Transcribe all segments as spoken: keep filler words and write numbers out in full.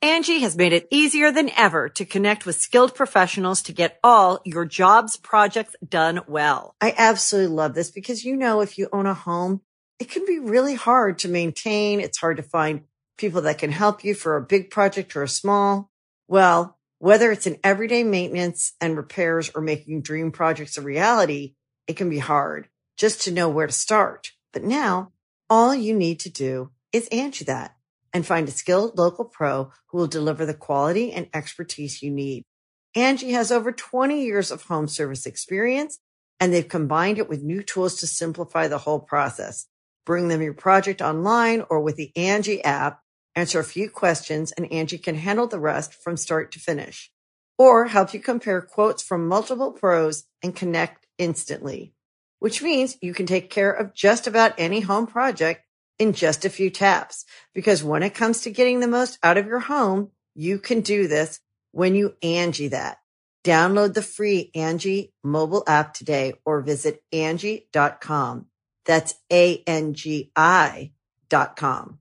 Angie has made it easier than ever to connect with skilled professionals to get all your jobs projects done well. I absolutely love this because, you know, if you own a home, it can be really hard to maintain. It's hard to find people that can help you for a big project or a small. Well, whether it's in everyday maintenance and repairs or making dream projects a reality, it can be hard just to know where to start. But now all you need to do is Angie that and find a skilled local pro who will deliver the quality and expertise you need. Angie has over twenty years of home service experience, and they've combined it with new tools to simplify the whole process. Bring them your project online or with the Angie app, answer a few questions, and Angie can handle the rest from start to finish. Or help you compare quotes from multiple pros and connect instantly, which means you can take care of just about any home project in just a few taps. Because when it comes to getting the most out of your home, you can do this when you Angie that. Download the free Angie mobile app today or visit Angie dot com. That's A N G I dot com.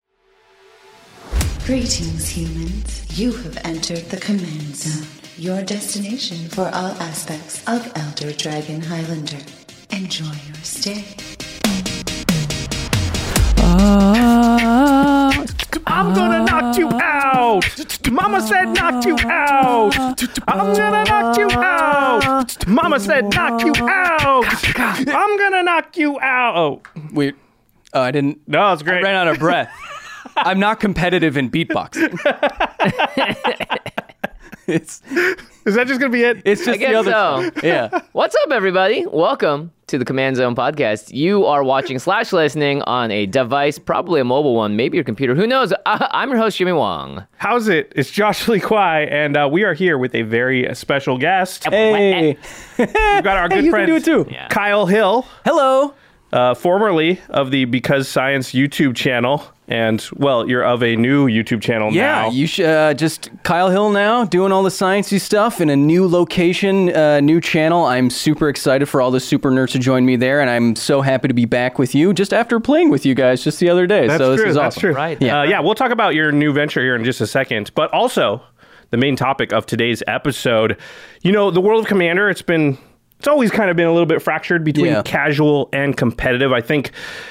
Greetings, humans. You have entered the Command Zone, your destination for all aspects of Elder Dragon Highlander. Enjoy your stay. Uh, I'm gonna knock you out. Mama said knock you out. I'm gonna knock you out. Mama said knock you out. I'm gonna knock you out. Oh, wait. Uh, I didn't. No, it's great. I ran out of breath. I'm not competitive in beatboxing. It's, is that just gonna be it? It's just I guess the other so. stuff. Yeah. What's up, everybody? Welcome to the Command Zone podcast. You are watching slash listening on a device, probably a mobile one, maybe your computer. Who knows? I- I'm your host, Jimmy Wong. How's it? It's Josh Lee Kwai, and uh, we are here with a very special guest. Hey. We've got our good hey, you friend can do it too. Yeah. Kyle Hill. Hello. Uh, formerly of the Because Science YouTube channel, and, well, you're of a new YouTube channel yeah, now. you should uh, just Kyle Hill now, doing all the sciencey stuff in a new location, uh, new channel. I'm super excited for all the super nerds to join me there, and I'm so happy to be back with you just after playing with you guys just the other day. That's so this true, is that's awesome. true. Right. Yeah. Uh, yeah, we'll talk about your new venture here in just a second, but also the main topic of today's episode. You know, the world of Commander, it's been... It's always kind of been a little bit fractured between yeah. casual and competitive. I think,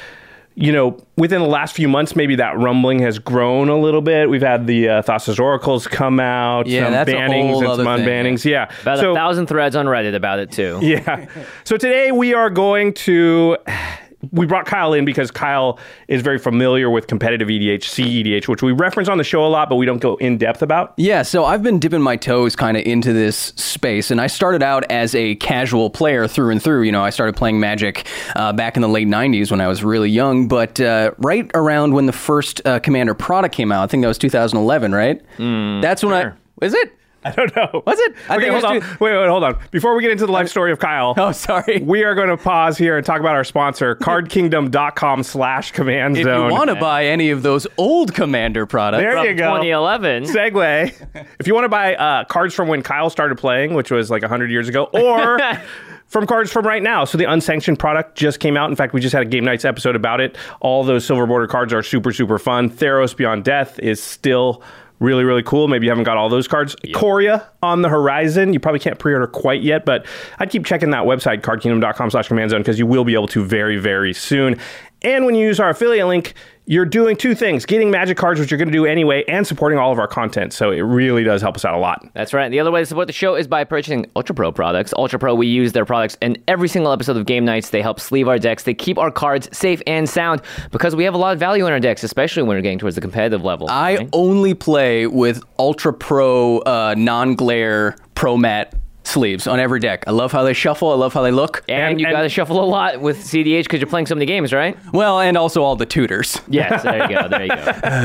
you know, within the last few months, maybe that rumbling has grown a little bit. We've had the uh, Thassa's Oracles come out, Yeah, some that's a bannings whole and other some thing, unbannings. Yeah. yeah. About so, a thousand threads on Reddit about it, too. Yeah. So today we are going to... We brought Kyle in because Kyle is very familiar with competitive E D H, C E D H, which we reference on the show a lot, but we don't go in depth about. Yeah, so I've been dipping my toes kind of into this space, and I started out as a casual player through and through. You know, I started playing Magic uh, back in the late nineties when I was really young, but uh, right around when the first uh, Commander product came out, I think that was two thousand eleven, right? Mm, That's when sure. I... Is it? I don't know. Was it? I okay, think hold it on. was two- Wait, wait, hold on. Before we get into the life story of Kyle, Oh, sorry. we are going to pause here and talk about our sponsor, cardkingdom.com slash command If zone. you want to buy any of those old Commander products... There From you go. twenty eleven. Segue. If you want to buy uh, cards from when Kyle started playing, which was like one hundred years ago, or from cards from right now. So the unsanctioned product just came out. In fact, we just had a Game Nights episode about it. All those silver border cards are super, super fun. Theros Beyond Death is still... really, really cool. Maybe you haven't got all those cards. Yep. Korea on the horizon. You probably can't pre-order quite yet, but I'd keep checking that website, cardkingdom.com slash command zone, because you will be able to very, very soon. And when you use our affiliate link, you're doing two things, getting Magic cards, which you're going to do anyway, and supporting all of our content. So it really does help us out a lot. That's right. The other way to support the show is by purchasing Ultra Pro products. Ultra Pro, we use their products in every single episode of Game Nights. They help sleeve our decks. They keep our cards safe and sound because we have a lot of value in our decks, especially when we're getting towards the competitive level. I right? only play with Ultra Pro uh, non-glare Pro Mat sleeves on every deck. I love how they shuffle. I love how they look. And, And- you and- got to shuffle a lot with C D H because you're playing so many games, right? Well, and also all the tutors. Yes, there you go. There you go.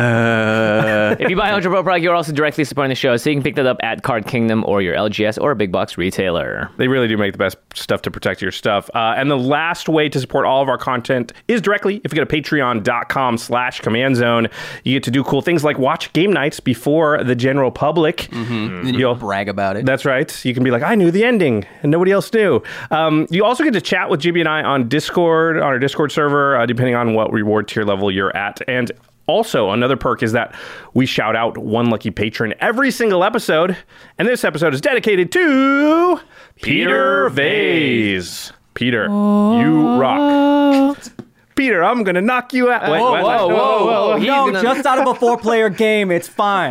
Uh, If you buy Ultra Pro product, you're also directly supporting the show, so you can pick that up at Card Kingdom or your L G S or a big box retailer. They really do make the best stuff to protect your stuff. Uh, and the last way to support all of our content is directly. If you go to patreon.com slash command zone, you get to do cool things like watch Game Nights before the general public. Then you You'll- brag about it. That's right. You can be like, I knew the ending, and nobody else knew. Um, you also get to chat with Jimmy and I on Discord, on our Discord server, uh, depending on what reward tier level you're at. And Also, another perk is that we shout out one lucky patron every single episode. And this episode is dedicated to Peter Vase. Peter, you rock. Peter, I'm going to knock you out. Wait, Whoa, what? whoa, whoa, whoa. He's No, gonna- just out of a four-player game. It's fine.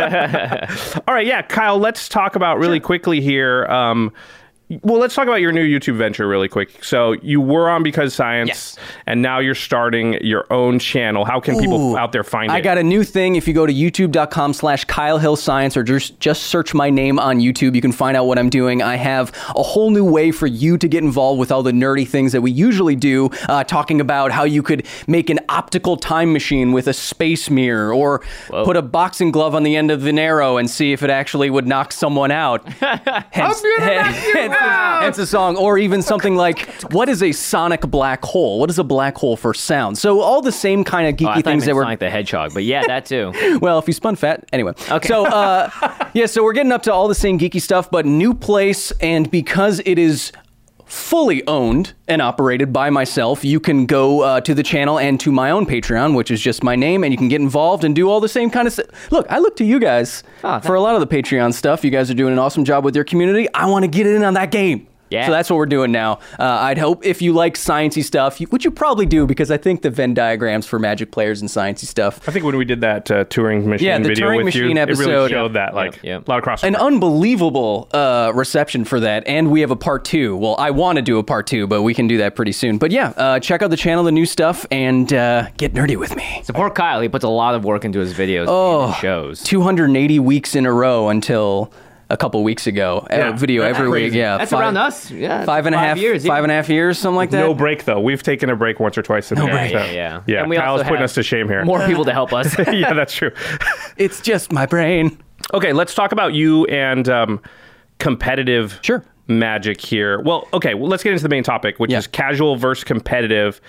All right, yeah, Kyle, let's talk about really quickly here. Um, well, let's talk about your new YouTube venture really quick. So you were on Because Science, Yes. and now you're starting your own channel. How can people Ooh. out there find it? I got a new thing. If you go to youtube.com slash Kyle Hill Science or just, just search my name on YouTube, you can find out what I'm doing. I have a whole new way for you to get involved with all the nerdy things that we usually do, uh, talking about how you could make an optical time machine with a space mirror or put a boxing glove on the end of an arrow and see if it actually would knock someone out. Hence, hence, hence the song. Or even something like, what is a sonic black hole? What is a black hole for sound? So all the same kind of Oh, I geeky thought things you that meant were... Sonic the Hedgehog, but yeah, that too. Well, if you spun fat. Anyway. Okay. So, uh, yeah, so we're getting up to all the same geeky stuff, but new place. And because it is fully owned and operated by myself, you can go uh, to the channel and to my own Patreon, which is just my name, and you can get involved and do all the same kind of stuff. Look, I look to you guys Oh, for a lot of the Patreon stuff. You guys are doing an awesome job with your community. I want to get in on that game. Yeah. So that's what we're doing now. Uh, I'd hope if you like sciencey stuff, you, which you probably do, because I think the Venn diagrams for Magic players and sciencey stuff. I think when we did that uh, Turing Machine Yeah, the video Turing with you, Machine it really episode. showed that, Yep, like, yep. a lot of crossover. An unbelievable uh, reception for that, and we have a part two. Well, I want to do a part two, but we can do that pretty soon. But yeah, uh, check out the channel, the new stuff, and uh, get nerdy with me. Support Kyle. He puts a lot of work into his videos Oh. and shows. two hundred eighty weeks in a row until a couple weeks ago. Yeah, A video that's every week. crazy. Yeah, That's five- around us. Yeah, Five and a half years. Yeah. Five and a half years, something like that. No break, though. We've taken a break once or twice. No break. Yeah, yeah. Yeah, And we Kyle's also putting have us to shame here. More people to help us. Yeah, that's true. It's just my brain. Okay, let's talk about you and um, competitive Sure. Magic here. Well, okay, well, let's get into the main topic, which Yeah. is casual versus competitive.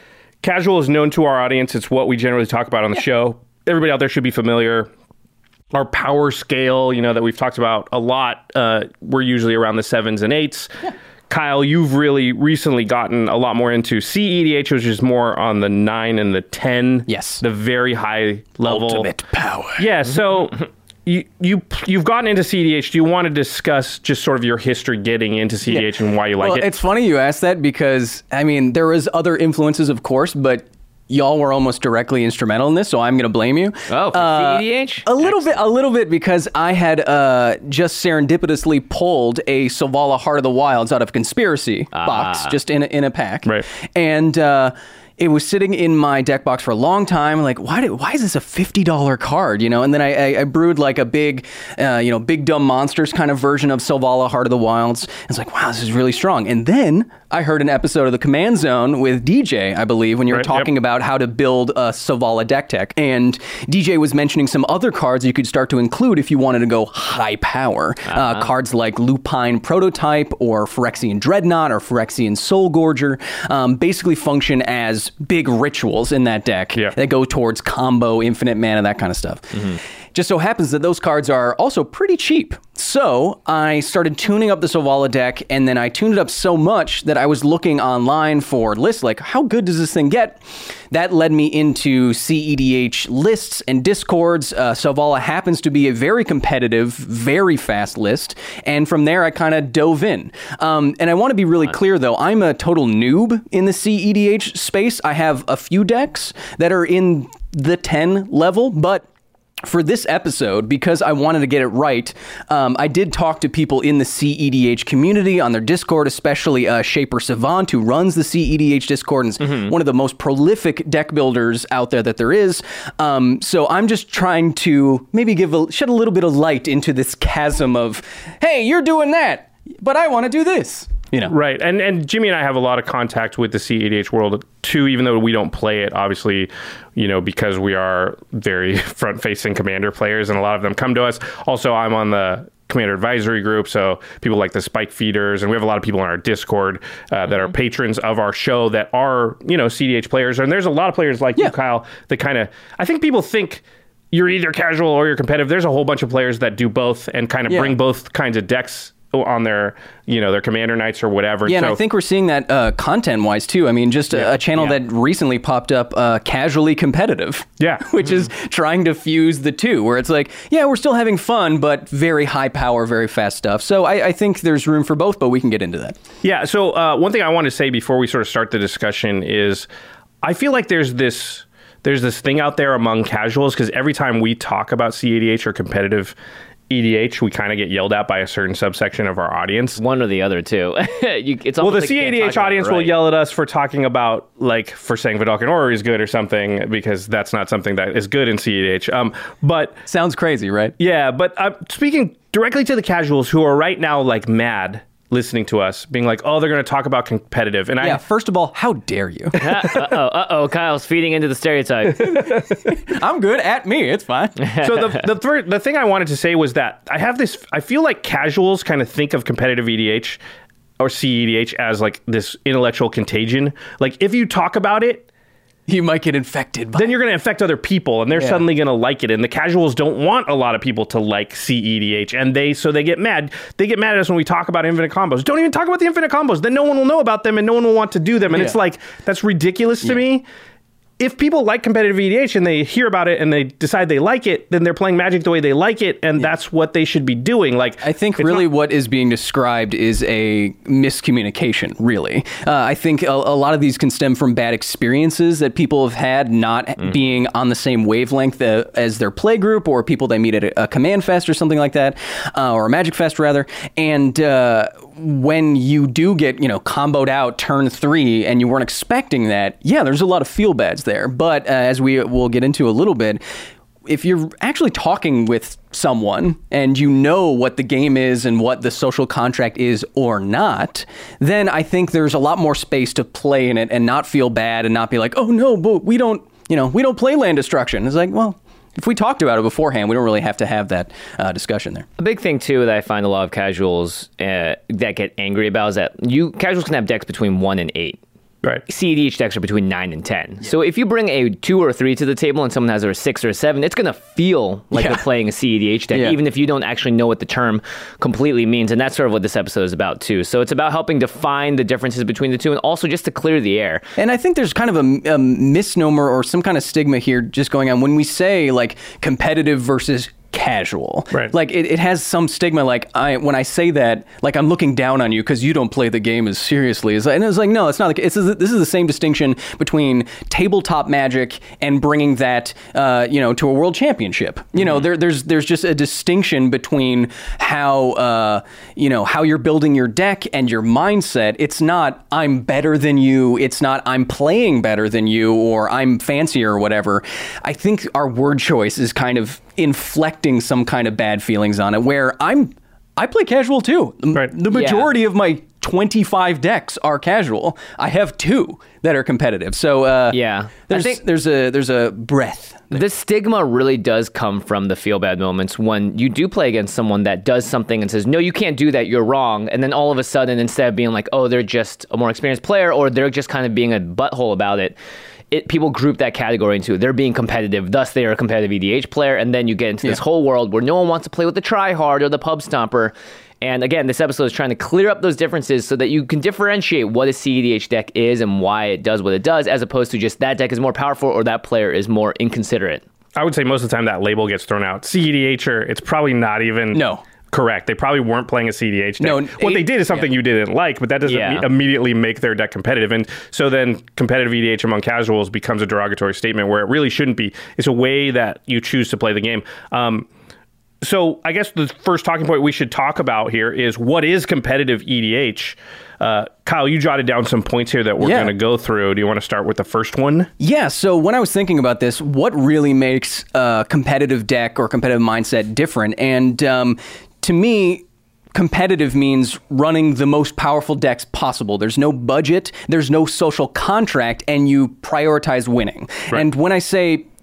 Casual is known to our audience. It's what we generally talk about on the show. Everybody out there should be familiar. Our power scale, you know, that we've talked about a lot, uh, we're usually around the sevens and eights. Kyle, you've really recently gotten a lot more into C E D H, which is more on the nine and the ten. Yes. The very high level. Ultimate power. Yeah, so you, you, you've gotten into C E D H. Do you want to discuss just sort of your history getting into C E D H and why you like well, it? it's funny you asked that because, I mean, there was other influences, of course, but y'all were almost directly instrumental in this, so I'm going to blame you. Oh, for Uh, C E D H? A little bit, a little bit, because I had uh, just serendipitously pulled a Selvala Heart of the Wilds out of Conspiracy box, just in a, in a pack, Right. And uh, it was sitting in my deck box for a long time. Like, why did, why is this a fifty dollar card? You know, and then I, I, I brewed like a big, uh, you know, Big Dumb Monsters kind of version of Selvala Heart of the Wilds. It's like, wow, this is really strong. And then I heard an episode of the Command Zone with D J, I believe, when you were Right, talking yep. about how to build a Selvala deck tech. And D J was mentioning some other cards you could start to include if you wanted to go high power. Uh-huh. Uh, cards like Lupine Prototype or Phyrexian Dreadnought or Phyrexian Soul Gorger um, basically function as big rituals in that deck Yeah. that go towards combo, infinite mana, that kind of stuff. Just so happens that those cards are also pretty cheap. So I started tuning up the Selvala deck, and then I tuned it up so much that I was looking online for lists like, how good does this thing get? That led me into C E D H lists and discords. Uh, Selvala happens to be a very competitive, very fast list, and from there I kind of dove in. Um, and I want to be really clear, though, I'm a total noob in the C E D H space. I have a few decks that are in the ten level, but for this episode, because I wanted to get it right, um, I did talk to people in the C E D H community on their Discord, especially uh, Shaper Savant, who runs the C E D H Discord and is Mm-hmm. one of the most prolific deck builders out there that there is. Um, so I'm just trying to maybe give a, shed a little bit of light into this chasm of, hey, you're doing that, but I want to do this. You know, Right, and and Jimmy and I have a lot of contact with the C E D H world too, even though we don't play it, obviously, you know, because we are very front-facing Commander players, and a lot of them come to us. Also, I'm on the Commander Advisory Group, so people like the Spike Feeders, and we have a lot of people on our Discord uh, that are patrons of our show that are, you know, C D H players, and there's a lot of players like Yeah. you, Kyle, that kind of, I think people think you're either casual or you're competitive. There's a whole bunch of players that do both and kind of Yeah. bring both kinds of decks on their, you know, their commander nights or whatever. Yeah, so, and I think we're seeing that uh, content-wise, too. I mean, just a, Yeah. a channel Yeah. that recently popped up, uh, Casually Competitive. Yeah. Which is trying to fuse the two, where it's like, yeah, we're still having fun, but very high power, very fast stuff. So I, I think there's room for both, but we can get into that. Yeah. So uh, one thing I want to say before we sort of start the discussion is I feel like there's this there's this thing out there among casuals, because every time we talk about C A D H or competitive E D H, we kind of get yelled at by a certain subsection of our audience. One or the other, too. you, it's Well, the almost like you C A can't D H talk about audience it, will right. yell at us for talking about, like, for saying Vedalken Orrery is good or something, because that's not something that is good in C A D H. Um, but Sounds crazy, right? yeah, but uh, speaking directly to the casuals who are right now, like, mad listening to us, being like, oh, they're going to talk about competitive. And Yeah, I, first of all, how dare you? uh-oh, uh-oh, Kyle's feeding into the stereotype. I'm good, at me, it's fine. so the the, thir- the thing I wanted to say was that I have this, I feel like casuals kind of think of competitive E D H or C E D H as like this intellectual contagion. Like, if you talk about it, You might get infected by then you're going to affect other people, and they're Yeah. suddenly going to like it. And the casuals don't want a lot of people to like C E D H, and they so they get mad. They get mad at us when we talk about infinite combos. Don't even talk about the infinite combos. Then no one will know about them, and no one will want to do them. And it's Yeah. like, that's ridiculous to me. If people like competitive E D H and they hear about it and they decide they like it, then they're playing Magic the way they like it, and that's what they should be doing. Like, I think it's really not- what is being described is a miscommunication, really. Uh, I think a, a lot of these can stem from bad experiences that people have had not being on the same wavelength uh, as their play group, or people they meet at a, a Command Fest or something like that, uh, or a Magic Fest, rather. And uh, when you do get, you know, comboed out turn three and you weren't expecting that, yeah, there's a lot of feel-bads there. But uh, as we will get into a little bit, if you're actually talking with someone and you know what the game is and what the social contract is or not, then I think there's a lot more space to play in it and not feel bad and not be like, oh no, but we don't, you know, we don't play land destruction. It's like, well, if we talked about it beforehand, we don't really have to have that uh, discussion there. A big thing, too, that I find a lot of casuals uh, that get angry about is that you casuals can have decks between one and eight. right. C E D H decks are between nine and ten. So if you bring a two or a three to the table and someone has a six or a seven, it's going to feel like Yeah. they're playing a C E D H deck, Yeah. even if you don't actually know what the term completely means. And that's sort of what this episode is about, too. So it's about helping define the differences between the two and also just to clear the air. And I think there's kind of a, a misnomer or some kind of stigma here just going on when we say like competitive versus casual. Right. Like it, it has some stigma. Like I, when I say that, like I'm looking down on you because you don't play the game as seriously as. And it's like, no, it's not. Like, it's this is the same distinction between tabletop Magic and bringing that, uh, you know, to a world championship. You know, there, there's there's just a distinction between how, uh, you know, how you're building your deck and your mindset. It's not I'm better than you. It's not I'm playing better than you or I'm fancier or whatever. I think our word choice is kind of inflecting some kind of bad feelings on it, where I'm I play casual too. M- Right. The majority of my twenty-five decks are casual. I have two that are competitive. So uh, Yeah. I there's think- there's a there's a breadth. The stigma really does come from the feel bad moments when you do play against someone that does something and says, no, you can't do that, you're wrong. And then all of a sudden, instead of being like, oh, they're just a more experienced player or they're just kind of being a butthole about it, it people group that category into they're being competitive, thus they are a competitive E D H player. And then you get into this Yeah. whole world where no one wants to play with the tryhard or the pub stomper. And again, this episode is trying to clear up those differences so that you can differentiate what a C E D H deck is and why it does what it does, as opposed to just that deck is more powerful or that player is more inconsiderate. I would say most of the time that label gets thrown out. C E D H, or it's probably not even No. correct. They probably weren't playing a C E D H deck. No, what they it- did is something yeah. you didn't like, but that doesn't Yeah. me- immediately make their deck competitive. And so then competitive E D H among casuals becomes a derogatory statement where it really shouldn't be. It's a way that you choose to play the game. Um, so I guess the first talking point we should talk about here is what is competitive E D H? Uh, Kyle, you jotted down some points here that we're Yeah. going to go through. Do you want to start with the first one? Yeah, so when I was thinking about this, what really makes a competitive deck or competitive mindset different? And um, to me, competitive means running the most powerful decks possible. There's no budget, there's no social contract, and you prioritize winning. Right. And when I say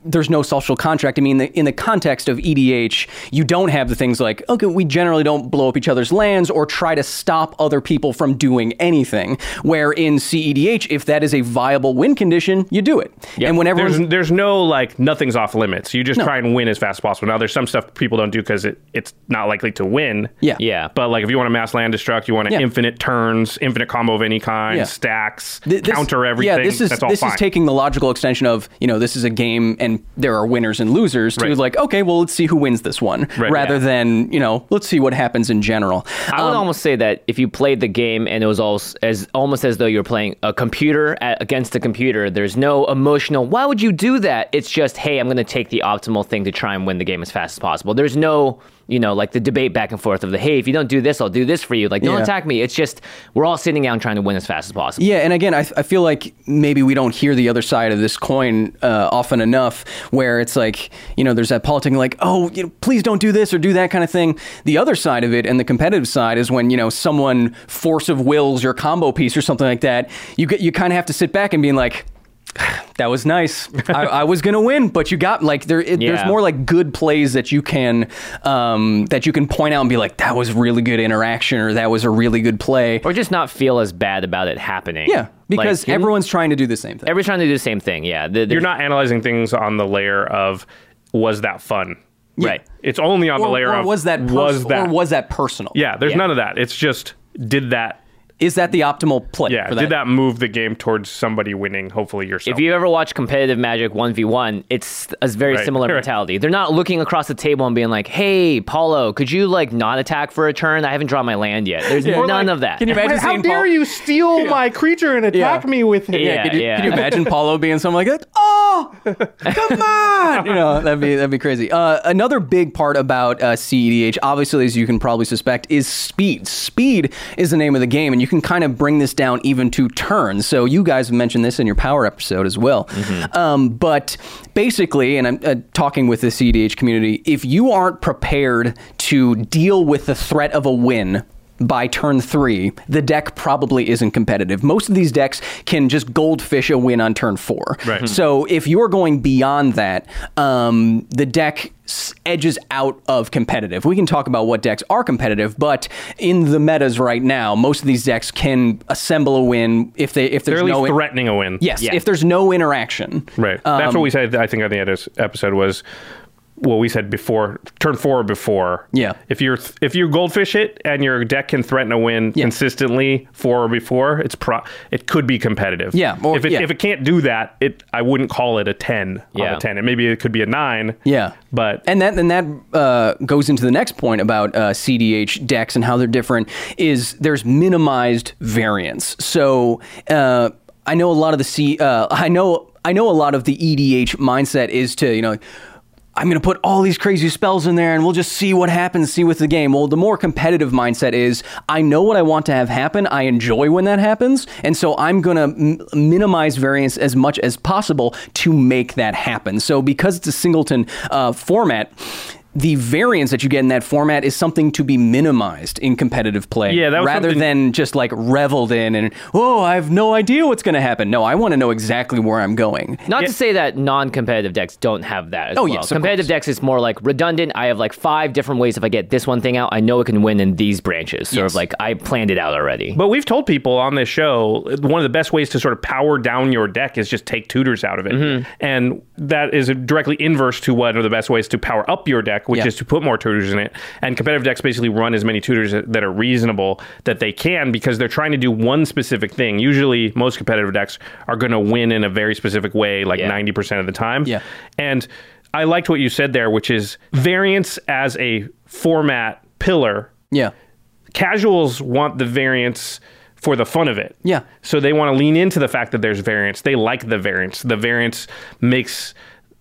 there's no social contract. I mean, the, in the context of E D H, you don't have the things like, okay, we generally don't blow up each other's lands or try to stop other people from doing anything. Where in C E D H, if that is a viable win condition, you do it. Yeah. And whenever there's, there's no like nothing's off limits. You just No. try and win as fast as possible. Now there's some stuff people don't do because it, it's not likely to win. Yeah. Yeah. But like if you want to mass land destruct, you want to Yeah. infinite turns, infinite combo of any kind, Yeah. stacks, Th- this- counter everything. Yeah, this is that's all this fine. is taking the logical extension of, you know, this is a game and there are winners and losers to Right. like, okay, well, let's see who wins this one, Right, rather yeah. than, you know, let's see what happens in general. I would Um, almost say that if you played the game and it was also as almost as though you're playing a computer at, against a computer, there's no emotional, why would you do that? It's just, hey, I'm going to take the optimal thing to try and win the game as fast as possible. There's no, you know, like the debate back and forth of the, hey, if you don't do this, I'll do this for you. Like, don't Yeah. attack me. It's just, we're all sitting down trying to win as fast as possible. Yeah, and again, I, I feel like maybe we don't hear the other side of this coin uh, often enough, where it's like, you know, there's that politicking like, oh, you know, please don't do this or do that kind of thing. The other side of it and the competitive side is when, you know, someone force of wills your combo piece or something like that. You get, you kind of have to sit back and be like, that was nice. I, I was gonna win, but you got like there. It, There's Yeah. more like good plays that you can um, that you can point out and be like, that was really good interaction, or that was a really good play. Or just not feel as bad about it happening. Yeah, because Like, you- everyone's trying to do the same thing. everybody's trying to do the same thing. Yeah. The- the- You're not analyzing things on the layer of was that fun? Right. It's only on or, the layer or of was that pers- was that or was that personal? yeah. There's Yeah. none of that. It's just did that Is that the optimal play? yeah for did that move the game towards somebody winning? Hopefully yourself. If you ever watch competitive Magic one v one, it's a very Right. similar Right. mentality. They're not looking across the table and being like, hey, Paulo, could you like not attack for a turn? I haven't drawn my land yet. There's Or none like, of that. Can you imagine How seeing dare Paul- you steal my creature and attack Yeah. me with it? Yeah. Could you, yeah. could you imagine Paulo being something like that? Oh, come on! You know, that'd be that'd be crazy. Uh, another big part about uh, C E D H, obviously, as you can probably suspect, is speed. Speed is the name of the game, and you can kind of bring this down even to turns. So you guys have mentioned this in your power episode as well. Um, but basically, and I'm uh, talking with the C E D H community, if you aren't prepared to deal with the threat of a win by turn three, the deck probably isn't competitive. Most of these decks can just goldfish a win on turn four. Right. So if you're going beyond that, um, the deck s- edges out of competitive. We can talk about what decks are competitive, but in the metas right now, most of these decks can assemble a win if they if They're there's at least no in- threatening a win. yes, Yeah. if there's no interaction. Right. That's what we said, I think, on the edis- episode was what we said before, turn four or before. Yeah. If you're if you goldfish it and your deck can threaten a win Yeah. consistently four or before, it's pro it could be competitive. Yeah, or- if it yeah. if it can't do that, it I wouldn't call it a ten on Yeah. a ten. And maybe it could be a nine. Yeah, But and that and that uh, goes into the next point about uh, C D H decks and how they're different. Is there's minimized variance. So uh, I know a lot of the C. Uh, I know I know a lot of the E D H mindset is to you know. I'm going to put all these crazy spells in there and we'll just see what happens, see with the game. Well, the more competitive mindset is I know what I want to have happen. I enjoy when that happens. And so I'm going to m- minimize variance as much as possible to make that happen. So because it's a singleton uh, format, the variance that you get in that format is something to be minimized in competitive play. Yeah, that was rather something- than just like reveled in and, oh, I have no idea what's going to happen. No, I want to know exactly where I'm going. Not Yeah. to say that non-competitive decks don't have that as Oh, well. yes, of Competitive course. decks is more like redundant. I have like five different ways. If I get this one thing out, I know it can win in these branches. Sort Yes. of like I planned it out already. But we've told people on this show one of the best ways to sort of power down your deck is just take tutors out of it. Mm-hmm. And that is directly inverse to one of the best ways to power up your deck, which Yeah. is to put more tutors in it. And competitive decks basically run as many tutors that are reasonable that they can because they're trying to do one specific thing. Usually most competitive decks are going to win in a very specific way, like Yeah. ninety percent of the time. Yeah. And I liked what you said there, which is variance as a format pillar. Yeah. Casuals want the variance for the fun of it. Yeah. So they want to lean into the fact that there's variance. They like the variance. The variance makes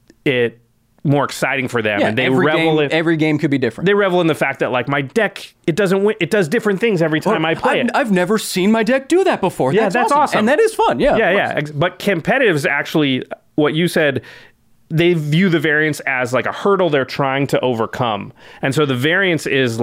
it more exciting for them, Yeah, and they every revel game, in every game could be different. they revel in the fact that like my deck, it doesn't win, it does different things every time I play I've, it. I've never seen my deck do that before. Yeah, that's awesome. And that is fun. Yeah. yeah, of yeah. course. Ex- But competitives actually, what you said, they view the variance as like a hurdle they're trying to overcome. And so the variance is like,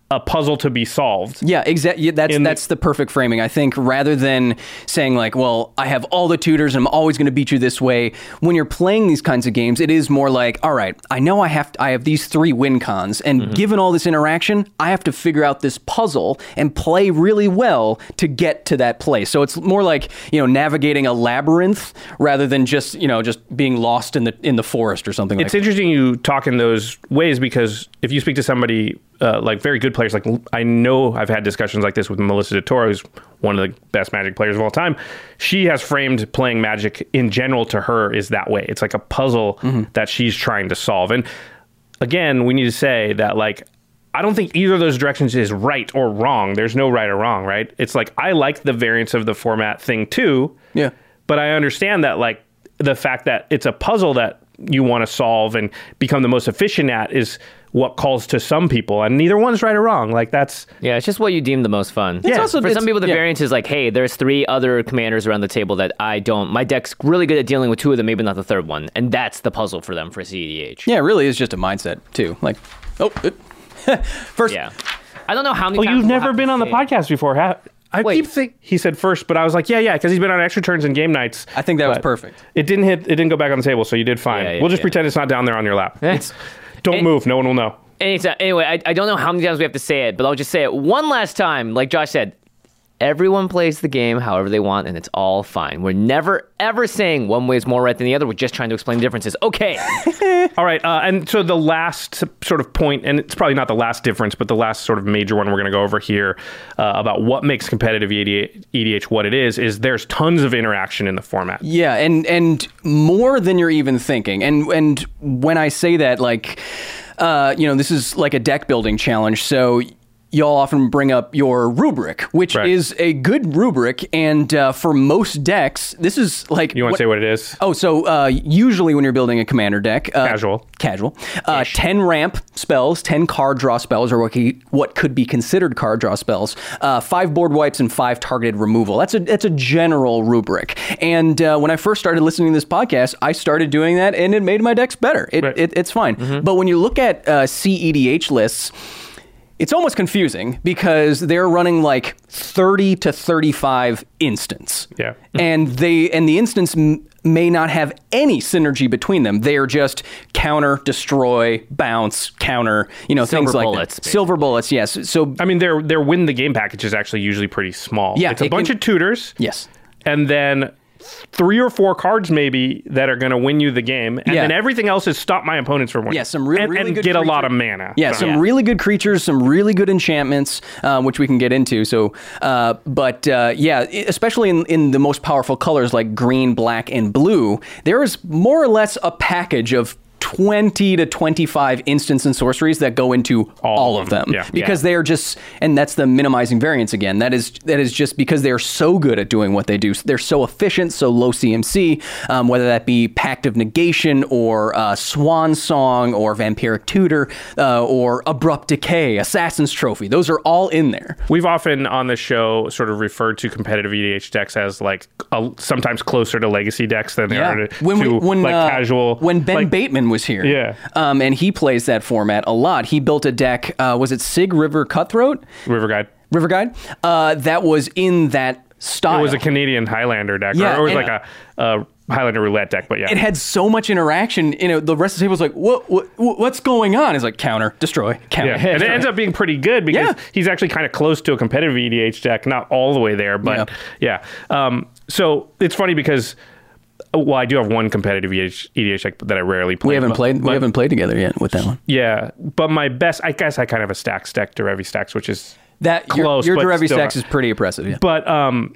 a puzzle to be solved. Yeah, exactly. That's In the- that's the perfect framing. I think rather than saying like, well, I have all the tutors and I'm always going to beat you this way. When you're playing these kinds of games, it is more like, all right, I know I have I have these three win cons, and Mm-hmm. given all this interaction, I have to figure out this puzzle and play really well to get to that place. So it's more like, you know, navigating a labyrinth rather than just, you know, just being lost in the in the forest or something like It's that. interesting you talk in those ways, because if you speak to somebody uh, like very good players, like I know I've had discussions like this with Melissa DeToro, who's one of the best Magic players of all time. She has framed playing Magic in general to her is that way. It's like a puzzle Mm-hmm. that she's trying to solve. And again, we need to say that, like, I don't think either of those directions is right or wrong. There's no right or wrong, right? It's like, I like the variance of the format thing too. Yeah. But I understand that, like, the fact that it's a puzzle that you want to solve and become the most efficient at is what calls to some people, and neither one's right or wrong. Like, that's Yeah, it's just what you deem the most fun. Yeah. also- For it's- some people, the yeah. variance is like, hey, there's three other commanders around the table that I don't. My deck's really good at dealing with two of them, maybe not the third one, and that's the puzzle for them for C E D H. Yeah, it really is just a mindset too. Like, oh, it, first, Yeah. I don't know how many. well, times you've we'll never have been to on the say- podcast before. Ha- I Wait. keep think he said first, but I was like, yeah, yeah, because he's been on extra turns and game nights. I think that was But perfect. It didn't hit. It didn't go back on the table, so you did fine. Yeah, yeah, we'll just yeah. pretend it's not down there on your lap. Eh. It's, don't And- move. No one will know. Anytime, anyway, I, I don't know how many times we have to say it, but I'll just say it one last time. Like Josh said, everyone plays the game however they want, and it's all fine. We're never, ever saying one way is more right than the other. We're just trying to explain the differences. Okay. All right, uh, and so the last sort of point, and it's probably not the last difference, but the last sort of major one we're going to go over here uh, about what makes competitive E D H what it is, is there's tons of interaction in the format. yeah, and and more than you're even thinking. And and when I say that, like, uh, you know, this is like a deck building challenge, so. Y'all often bring up your rubric, which Right. is a good rubric, and uh, for most decks, this is like You want what- to say what it is? Oh, so uh, usually when you're building a commander deck, uh, Casual. casual, uh, ten ramp spells, ten card draw spells, or what, he, what could be considered card draw spells, uh, five board wipes, and five targeted removal. That's a that's a general rubric. And uh, when I first started listening to this podcast, I started doing that, and it made my decks better. It, Right. it, it's fine. But when you look at uh, C E D H lists, it's almost confusing because they're running like thirty to thirty-five instants. Yeah. And they and the instants m- may not have any synergy between them. They are just counter, destroy, bounce, counter, you know, Silver things like bullets, that. basically. Silver bullets, yes. So I mean, their their win the game package is actually usually pretty small. Yeah, it's a it bunch can- of tutors. yes. And then three or four cards maybe that are going to win you the game, and Yeah. then everything else is stop my opponents from winning. Yeah, some re- and, really and good get a lot creature- of mana. Yeah, So- some really good creatures, some really good enchantments, uh, which we can get into. So, uh, but uh, yeah, i- especially in, in the most powerful colors like green, black, and blue, there is more or less a package of twenty to twenty-five instants and sorceries that go into all, All of of them, them, yeah. because Yeah. they are just, and that's the minimizing variance again. That is that is just because they are so good at doing what they do. They're so efficient, so low C M C, um, whether that be Pact of Negation or uh, Swan Song or Vampiric Tutor uh, or Abrupt Decay, Assassin's Trophy. Those are all in there. We've often on the show sort of referred to competitive E D H decks as like a, sometimes closer to legacy decks than they are to, when we, to, when like uh, casual. when Ben like, Bateman was here, Yeah. um, and he plays that format a lot. He built a deck. Uh, was it Sig River Cutthroat? River Guide. River Guide. Uh, that was in that style. It was a Canadian Highlander deck, Yeah, or it was and- like a, a Highlander roulette deck. But yeah, It had so much interaction. You know, the rest of the table was like, "What? What? What's going on?" It's like counter, destroy, counter. Yeah, and it ends up being pretty good because Yeah. he's actually kind of close to a competitive E D H deck, not all the way there, but yeah. Um, so it's funny because, well, I do have one competitive E D H, E D H deck that I rarely play. We haven't but- played. We but- haven't played together yet with that one. Yeah, but my best, I guess, I kind of have a stacks deck, Derevi stacks, which is That close. Your, but your Derevi still stacks not. is pretty impressive. Yeah. But um,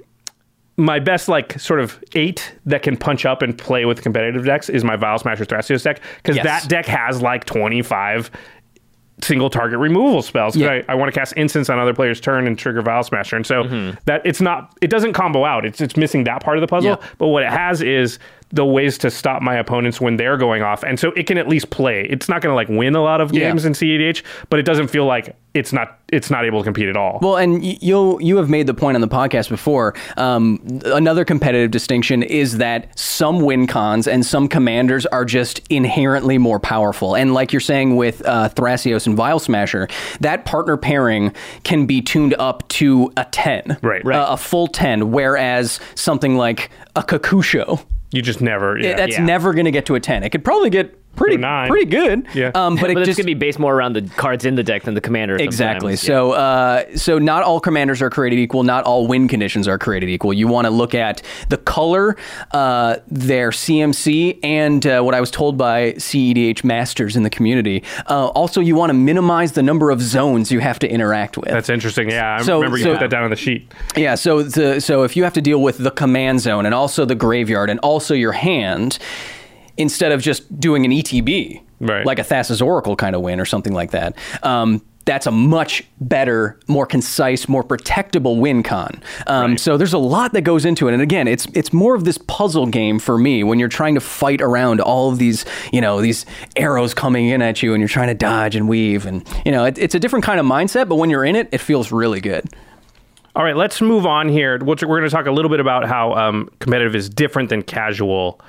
my best, like, sort of eight that can punch up and play with competitive decks is my Vial Smasher Thrasios deck, because Yes. that deck has like twenty-five single target removal spells. 'Cause Yeah. I, I want to cast instants on other players' turn and trigger Vial Smasher, and so that it's not, it doesn't combo out. It's it's missing that part of the puzzle. Yeah. But what it has is the ways to stop my opponents when they're going off. And so it can at least play. It's not going to like win a lot of games Yeah. in C E D H, but it doesn't feel like it's not it's not able to compete at all. Well, and y- you'll you have made the point on the podcast before. Um, another competitive distinction is that some win cons and some commanders are just inherently more powerful. And like you're saying with uh, Thrasios and Vile Smasher, that partner pairing can be tuned up to a ten, Right. Uh, a full ten. Whereas something like a Kakusho, You just never. Yeah. that's Yeah. never going to get to a ten. It could probably get pretty To a nine. pretty good. Yeah. Um, but, But, it it's just going to be based more around the cards in the deck than the commander. Exactly. sometimes. So, uh, so not all commanders are created equal. Not all win conditions are created equal. You want to look at the color, uh, their C M C, and uh, what I was told by C E D H masters in the community. Uh, also, you want to minimize the number of zones you have to interact with. That's interesting. Yeah, I So- remember you so- put that down on the sheet. Yeah, so the, so if you have to deal with the command zone and also the graveyard and also your hand, instead of just doing an E T B, Right. like a Thassa's Oracle kind of win or something like that, um, that's a much better, more concise, more protectable win con. Um, Right. So there's a lot that goes into it, and again, it's it's more of this puzzle game for me when you're trying to fight around all of these, you know, these arrows coming in at you, and you're trying to dodge and weave, and you know, it, it's a different kind of mindset. But when you're in it, it feels really good. All right, let's move on here. We're going to talk a little bit about how um, competitive is different than casual.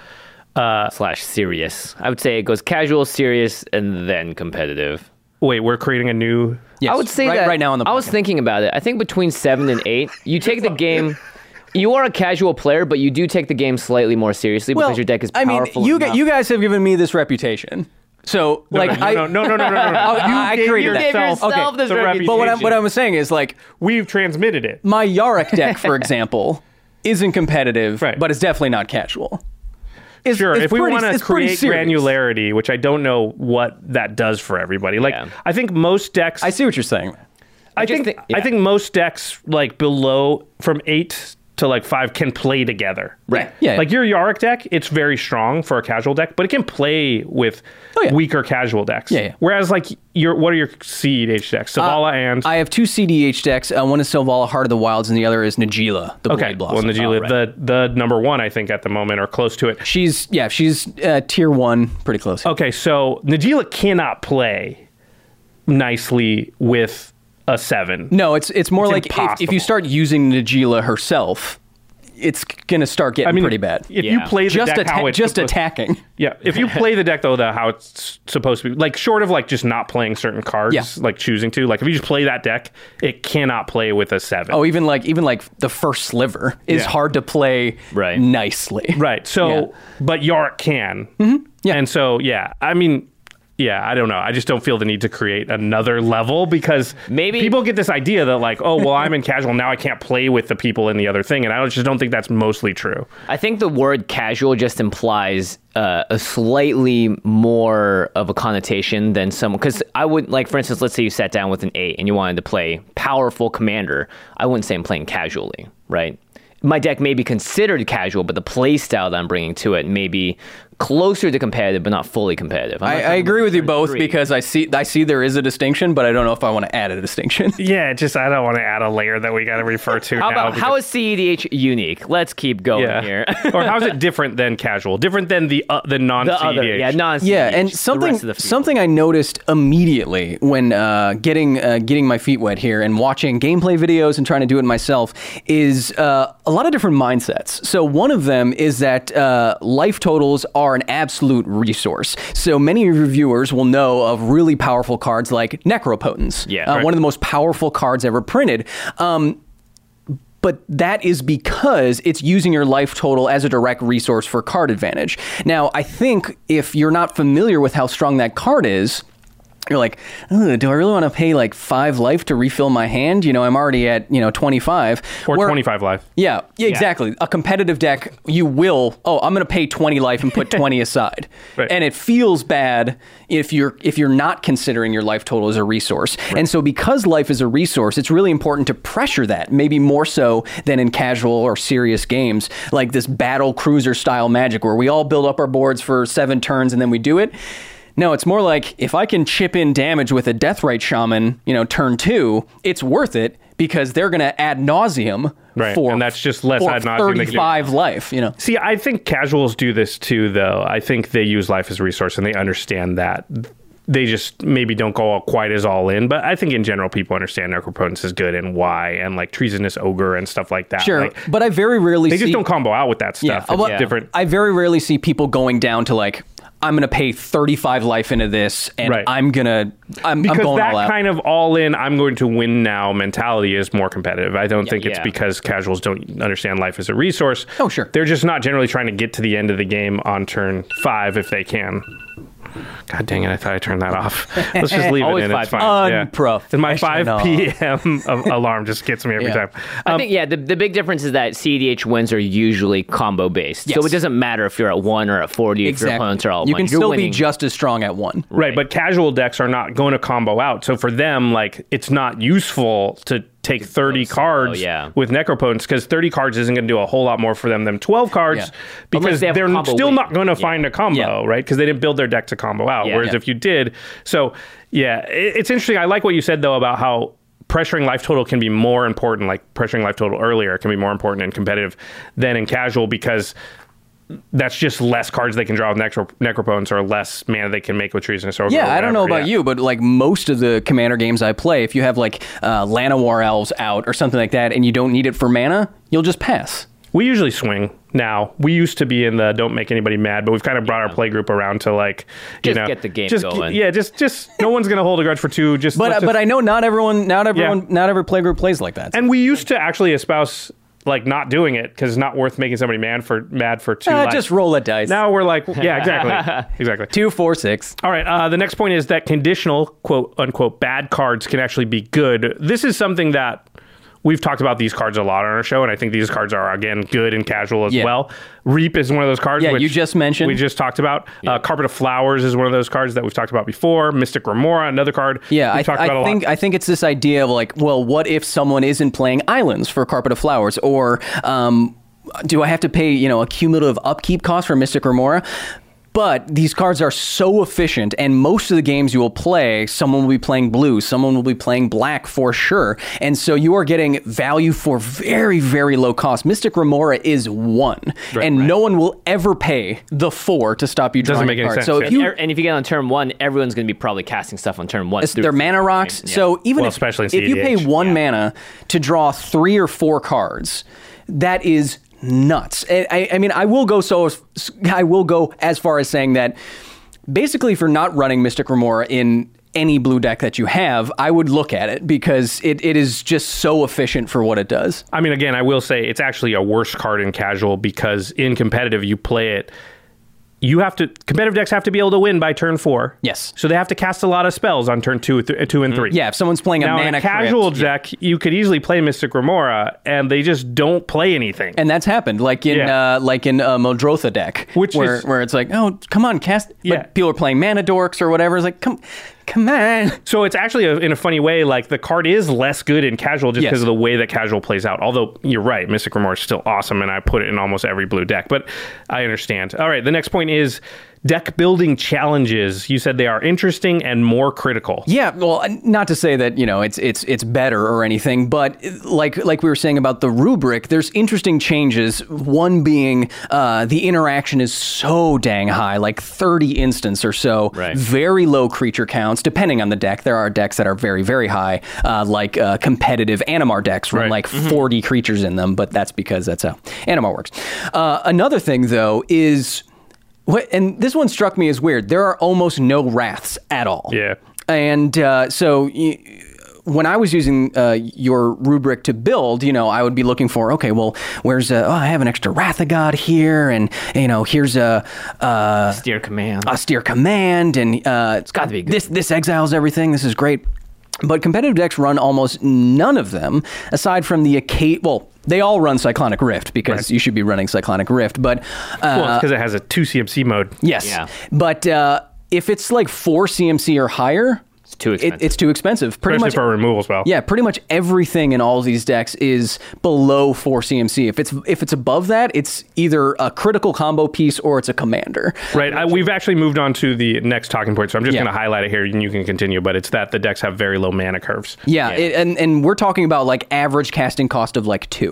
slash serious. I would say it goes casual, serious, and then competitive. Wait, we're creating a new. Yes, I would say right, that right now on the I was podcast. thinking about it. I think between seven and eight, you take the game. You are a casual player, but you do take the game slightly more seriously because your deck is I powerful. mean, you, enough. gu- you guys have given me this reputation. So, No, like, no, I, no, no, no, no, no, no, no. Oh, I gave created that. yourself yourself this the reputation. but what I'm, reputation. what I'm saying is, like, We've transmitted it. my Yarok deck, for example, isn't competitive, Right. but it's definitely not casual. It's, Sure, it's if we pretty- want to it's pretty create serious. granularity, which I don't know what that does for everybody. Like, Yeah. I think most decks. I see what you're saying. I just think think- yeah. I think most decks like below from eight to like five can play together. Right. Yeah. Like your Yarok deck, it's very strong for a casual deck, but it can play with Oh, yeah. weaker casual decks. Yeah, yeah. Whereas like your what are your C E D H decks? Savala and I have two C D H decks. Uh, one is Selvala, Heart of the Wilds, and the other is Najila, the okay. Blade Blossom. Well, Najila, Oh, right. the the number one I think at the moment or close to it. She's, yeah, she's uh, tier one, pretty close. Okay, so Najila cannot play nicely with a seven. No, it's it's more It's like if, if impossible. you start using Najila herself, it's going to start getting I mean, pretty bad. If Yeah. you play the just deck atta- how it's just supposed- attacking. Yeah, if you play the deck though, the how it's supposed to be, like short of like just not playing certain cards, Yeah. like choosing to, like if you just play that deck, it cannot play with a seven. Oh, even like even like the first sliver is Yeah. hard to play Right. nicely. right. So, Yeah. but Yarok can. Yeah. And so, yeah, I mean, yeah, I don't know. I just don't feel the need to create another level because Maybe- people get this idea that like, oh, well, I'm in casual now, I can't play with the people in the other thing, and I just don't think that's mostly true. I think the word casual just implies uh, a slightly more of a connotation than someone. Because I would, like, for instance, let's say you sat down with an eight and you wanted to play powerful commander. I wouldn't say I'm playing casually, right? My deck may be considered casual, but the play style that I'm bringing to it may be closer to competitive, but not fully competitive. I'm I, not I talking agree about with you turn both three. because I see I see there is a distinction, but I don't know if I want to add a distinction. Yeah, just I don't want to add a layer that we got to refer to How now. about how is C E D H unique? Let's keep going yeah. here. or how is it different than casual? Different than the uh, the non the other, yeah, non Yeah, and something something I noticed immediately when uh, getting uh, getting my feet wet here and watching gameplay videos and trying to do it myself is uh, a lot of different mindsets. So one of them is that uh, life totals are an absolute resource. So many reviewers will know of really powerful cards like Necropotence, Yeah, uh, right. one of the most powerful cards ever printed. Um, but that is because it's using your life total as a direct resource for card advantage. Now, I think if you're not familiar with how strong that card is, you're like, "Ugh, do I really want to pay like five life to refill my hand? You know, I'm already at, you know, twenty-five. or Where- twenty-five life. Yeah, yeah, exactly. A competitive deck, you will, oh, I'm going to pay twenty life and put twenty aside. Right. And it feels bad if you're if you're not considering your life total as a resource. And so because life is a resource, it's really important to pressure that, maybe more so than in casual or serious games, like this battle cruiser style Magic where we all build up our boards for seven turns and then we do it. No, it's more like if I can chip in damage with a Deathrite Shaman, you know, turn two, it's worth it because they're going to ad nauseum Right, for and that's just less for ad nauseam they can do. thirty-five life, you know. See, I think casuals do this too, though. I think they use life as a resource, and they understand that. They just maybe don't go quite as all in. But I think in general, people understand Necropotence is good and why, and like Treasonous Ogre and stuff like that. Sure, Like, but I very rarely they see... just don't combo out with that stuff. Yeah, It's well, different. I very rarely see people going down to like, I'm going to pay thirty-five life into this, and Right. I'm going to, I'm, Because I'm going that all out. kind of all in, I'm going to win now mentality is more competitive. I don't think it's yeah. because casuals don't understand life as a resource. Oh, sure. They're just not generally trying to get to the end of the game on turn five if they can. God dang it, I thought I turned that off. Let's just leave it Always in. It's five. fine. Yeah. Unprofessional. And my five p.m. alarm just gets me every Yeah. time. I think, yeah, the, the big difference is that C D H wins are usually combo based. So Yes. it doesn't matter if you're at one or at forty, if your opponents are all at You one. can You're still winning. be just as strong at one. Right, but casual decks are not going to combo out. So for them, like, it's not useful to take thirty cards yeah. with Necropotence because thirty cards isn't going to do a whole lot more for them than twelve cards Yeah. because Unless they have a they're combo still win. not going to Yeah. find a combo, Yeah. right? Because they didn't build their deck to combo out. Yeah. Whereas Yeah. if you did, so yeah, it, it's interesting. I like what you said though about how pressuring life total can be more important, like pressuring life total earlier can be more important in competitive than in casual because that's just less cards they can draw with Necro- Necropotence or less mana they can make with Treasonous Ogre. Yeah, or I don't know whatever. about Yeah. you, but like most of the Commander games I play, if you have like uh, Llanowar Elves out or something like that and you don't need it for mana, you'll just pass. We usually swing now. We used to be in the don't make anybody mad, but we've kind of brought our play group around to like, you Just know, get the game just, going. Yeah, just just no one's gonna hold a grudge for two. Just But let's uh, but just- I know not everyone, not everyone, Yeah. not every playgroup plays like that. and we used to actually espouse like not doing it because it's not worth making somebody mad for mad for two. Uh, life. just roll a dice. Now we're like, yeah, exactly, exactly. Two, four, six. All right. Uh, the next point is that conditional, quote unquote, bad cards can actually be good. This is something that we've talked about these cards a lot on our show, and I think these cards are, again, good and casual as Yeah. well. Reap is one of those cards. Yeah, which you just mentioned. We just talked about. Uh, Carpet of Flowers is one of those cards that we've talked about before. Mystic Remora, another card. Yeah, we've I, talked I about a think lot. I think it's this idea of like, well, what if someone isn't playing Islands for Carpet of Flowers, or um, do I have to pay you know a cumulative upkeep cost for Mystic Remora? But these cards are so efficient, and most of the games you will play, someone will be playing blue, someone will be playing black for sure. And so you are getting value for very, very low cost. Mystic Remora is one, and no one will ever pay the four to stop you Doesn't drawing make a any card. sense, So yeah. if you Er- and if you get on turn one, everyone's going to be probably casting stuff on turn one. It's through- their mana rocks. Yeah. So even Well, if, especially in if you pay C D H. one mana to draw three or four cards, that is nuts. I, I, I mean, I will go so I will go as far as saying that basically, if you're not running Mystic Remora in any blue deck that you have, I would look at it because it, it is just so efficient for what it does. I mean, again, I will say it's actually a worse card in casual because in competitive, you play it. You have to competitive decks have to be able to win by turn four. Yes. So they have to cast a lot of spells on turn two, th- two and three. Yeah, if someone's playing a Now, in mana a casual crypt, yeah. deck, you could easily play Mystic Remora, and they just don't play anything. And that's happened, like in Yeah. uh, like in a Muldrotha deck, Which where is- where it's like, oh, come on, cast. Yeah. Like people are playing Mana Dorks or whatever. It's like, come, come on. So it's actually, a, in a funny way, like the card is less good in casual just Yes. because of the way that casual plays out. Although you're right, Mystic Remora is still awesome, and I put it in almost every blue deck. But I understand. All right, the next point is deck building challenges. You said they are interesting and more critical. Yeah, well, not to say that you know it's it's it's better or anything, but like like we were saying about the rubric, there's interesting changes. One being uh, the interaction is so dang high, like thirty instants or so. Right. Very low creature counts, depending on the deck. There are decks that are very very high, uh, like uh, competitive Animar decks run Right. like forty creatures in them, but that's because that's how Animar works. Uh, another thing though is. What, and this one struck me as weird. There are almost no wraths at all. Yeah. And uh, so y- when I was using uh, your rubric to build, you know, I would be looking for, okay, well, where's a, oh, I have an extra Wrath of God here, and, you know, here's a, uh, Steer command. austere command, and uh, it's gotta be good. This, this exiles everything. This is great. But competitive decks run almost none of them, aside from the occasion. Well, they all run Cyclonic Rift because Right. you should be running Cyclonic Rift. But uh, Well, it's because it has a two C M C mode. yes, Yeah. but uh, if it's like four C M C or higher, it's too it, expensive. it's too expensive. Pretty Especially much for a removal spell. Yeah, pretty much everything in all of these decks is below four C M C. If it's if it's above that, it's either a critical combo piece or it's a commander. Right. I, we've actually moved on to the next talking point, so I'm just Yeah. going to highlight it here and you can continue, but it's that the decks have very low mana curves. Yeah, It, and and we're talking about like average casting cost of like two.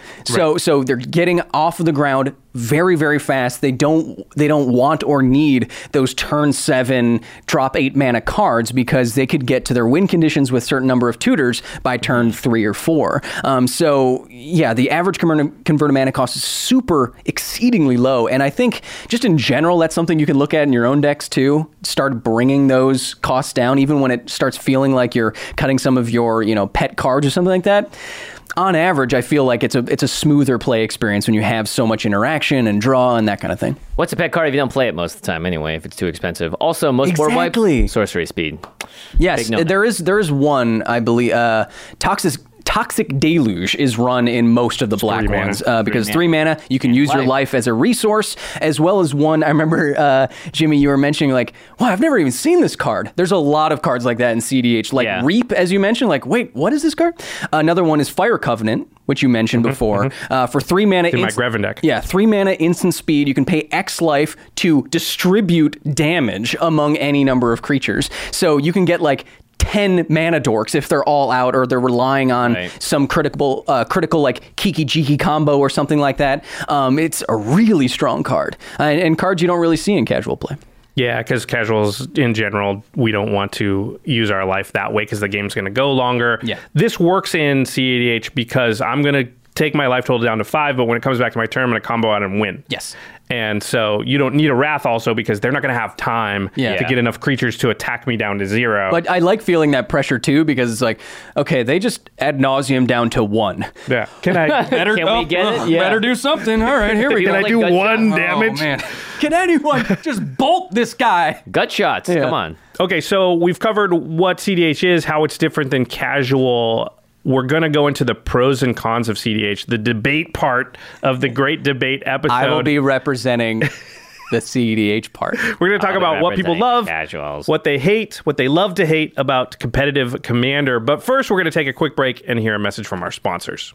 So Right. so they're getting off of the ground very very fast. They don't they don't want or need those turn seven drop eight mana cards because they could get to their win conditions with certain number of tutors by turn three or four. Um, so yeah, the average converted, converted mana cost is super exceedingly low, and I think just in general that's something you can look at in your own decks too. Start bringing those costs down, even when it starts feeling like you're cutting some of your you know pet cards or something like that. On average, I feel like it's a it's a smoother play experience when you have so much interaction and draw and that kind of thing. What's a pet card if you don't play it most of the time anyway, if it's too expensive? Also, most Exactly. board wipe, sorcery speed. Yes, Big no-no. there is there is one, I believe, uh, Toxic Toxic Deluge is run in most of the black three mana. ones uh, because Three three mana, you can use your life. life as a resource, as well as one. I remember, uh, Jimmy, you were mentioning like, wow, I've never even seen this card. There's a lot of cards like that in C D H, like Yeah. Reap, as you mentioned. Like, wait, what is this card? Another one is Fire Covenant, which you mentioned before. Uh, for three mana, In my inst- Greven deck. Yeah, three mana instant speed. You can pay X life to distribute damage among any number of creatures. So you can get like ten mana dorks if they're all out or they're relying on Right. some critical, uh, critical like Kiki Jiki combo or something like that. Um, it's a really strong card, uh, and, and cards you don't really see in casual play. Yeah, because casuals in general, we don't want to use our life that way because the game's going to go longer. Yeah. This works in C A D H because I'm going to take my life total down to five, but when it comes back to my turn, I'm going to combo out and win. Yes. And so you don't need a Wrath also because they're not going to have time Yeah. to get enough creatures to attack me down to zero. But I like feeling that pressure too because it's like, okay, they just ad nauseum down to one. yeah. Can I Better, Can we get it? uh, Yeah. Better do something. All right, here we Can go. can I like do gut one shot? damage? Oh, man. Can anyone just bolt this guy? Gut shots. Come on. Okay, so we've covered what C D H is, how it's different than casual. We're going to go into the pros and cons of C D H, the debate part of the great debate episode. I will be representing the C D H part. We're going to talk I'll be about what people representing love, casuals. what they hate, what they love to hate about competitive Commander. But first, we're going to take a quick break and hear a message from our sponsors.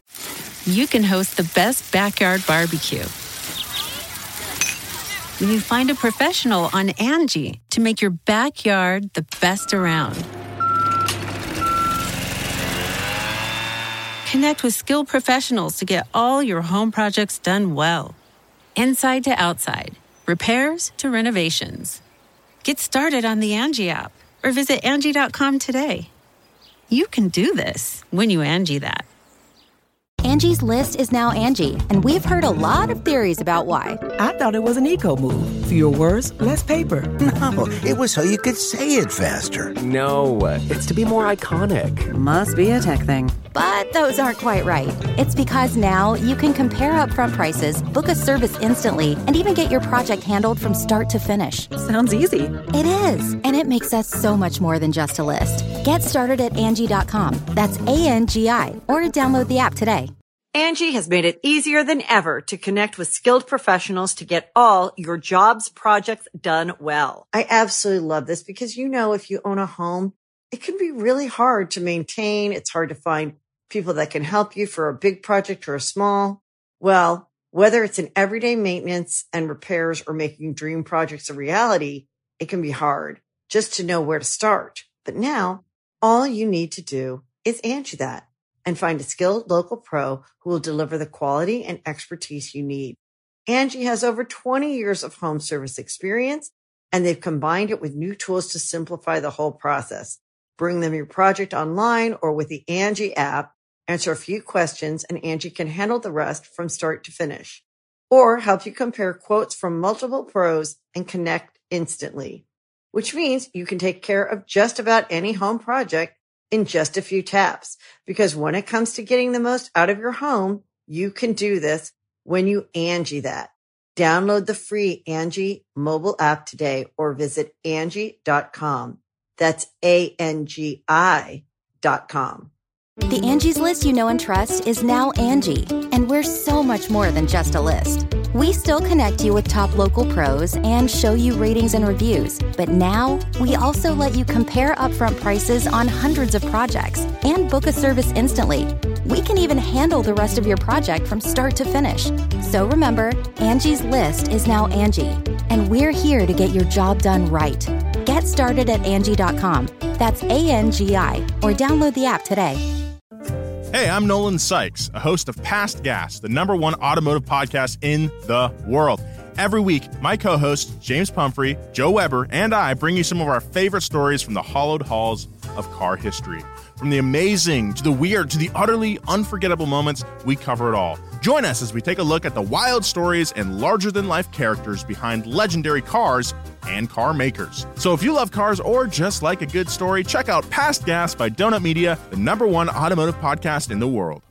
You can host the best backyard barbecue when you find a professional on Angie to make your backyard the best around. Connect with skilled professionals to get all your home projects done well. Inside to outside, repairs to renovations. Get started on the Angie app or visit Angie dot com today. You can do this when you Angie that. Angie's List is now Angie, and we've heard a lot of theories about why. I thought it was an eco move. Fewer words, less paper. No, it was so you could say it faster. No, it's to be more iconic. Must be a tech thing. But those aren't quite right. It's because now you can compare upfront prices, book a service instantly, and even get your project handled from start to finish. Sounds easy. It is, and it makes us so much more than just a list. Get started at Angie dot com. That's A N G I, or download the app today. Angie has made it easier than ever to connect with skilled professionals to get all your jobs projects done well. I absolutely love this because, you know, if you own a home, it can be really hard to maintain. It's hard to find people that can help you for a big project or a small. Well, whether it's in everyday maintenance and repairs or making dream projects a reality, it can be hard just to know where to start. But now all you need to do is Angie that and find a skilled local pro who will deliver the quality and expertise you need. Angie has over twenty years of home service experience, and they've combined it with new tools to simplify the whole process. Bring them your project online or with the Angie app, answer a few questions, and Angie can handle the rest from start to finish. Or help you compare quotes from multiple pros and connect instantly, which means you can take care of just about any home project in just a few taps. Because when it comes to getting the most out of your home, you can do this when you Angie that. Download the free Angie mobile app today or visit Angie dot com. That's A N G I dot com. The Angie's List you know and trust is now Angie, and we're so much more than just a list. We still connect you with top local pros and show you ratings and reviews, but now we also let you compare upfront prices on hundreds of projects and book a service instantly. We can even handle the rest of your project from start to finish. So remember, Angie's List is now Angie, and we're here to get your job done right. Get started at Angie dot com. That's A N G I, or download the app today. Hey, I'm Nolan Sykes, a host of Past Gas, the number one automotive podcast in the world. Every week, my co-hosts, James Pumphrey, Joe Weber, and I bring you some of our favorite stories from the hallowed halls of car history. From the amazing to the weird to the utterly unforgettable moments, we cover it all. Join us as we take a look at the wild stories and larger-than-life characters behind legendary cars and car makers. So if you love cars or just like a good story, check out Past Gas by Donut Media, the number one automotive podcast in the world.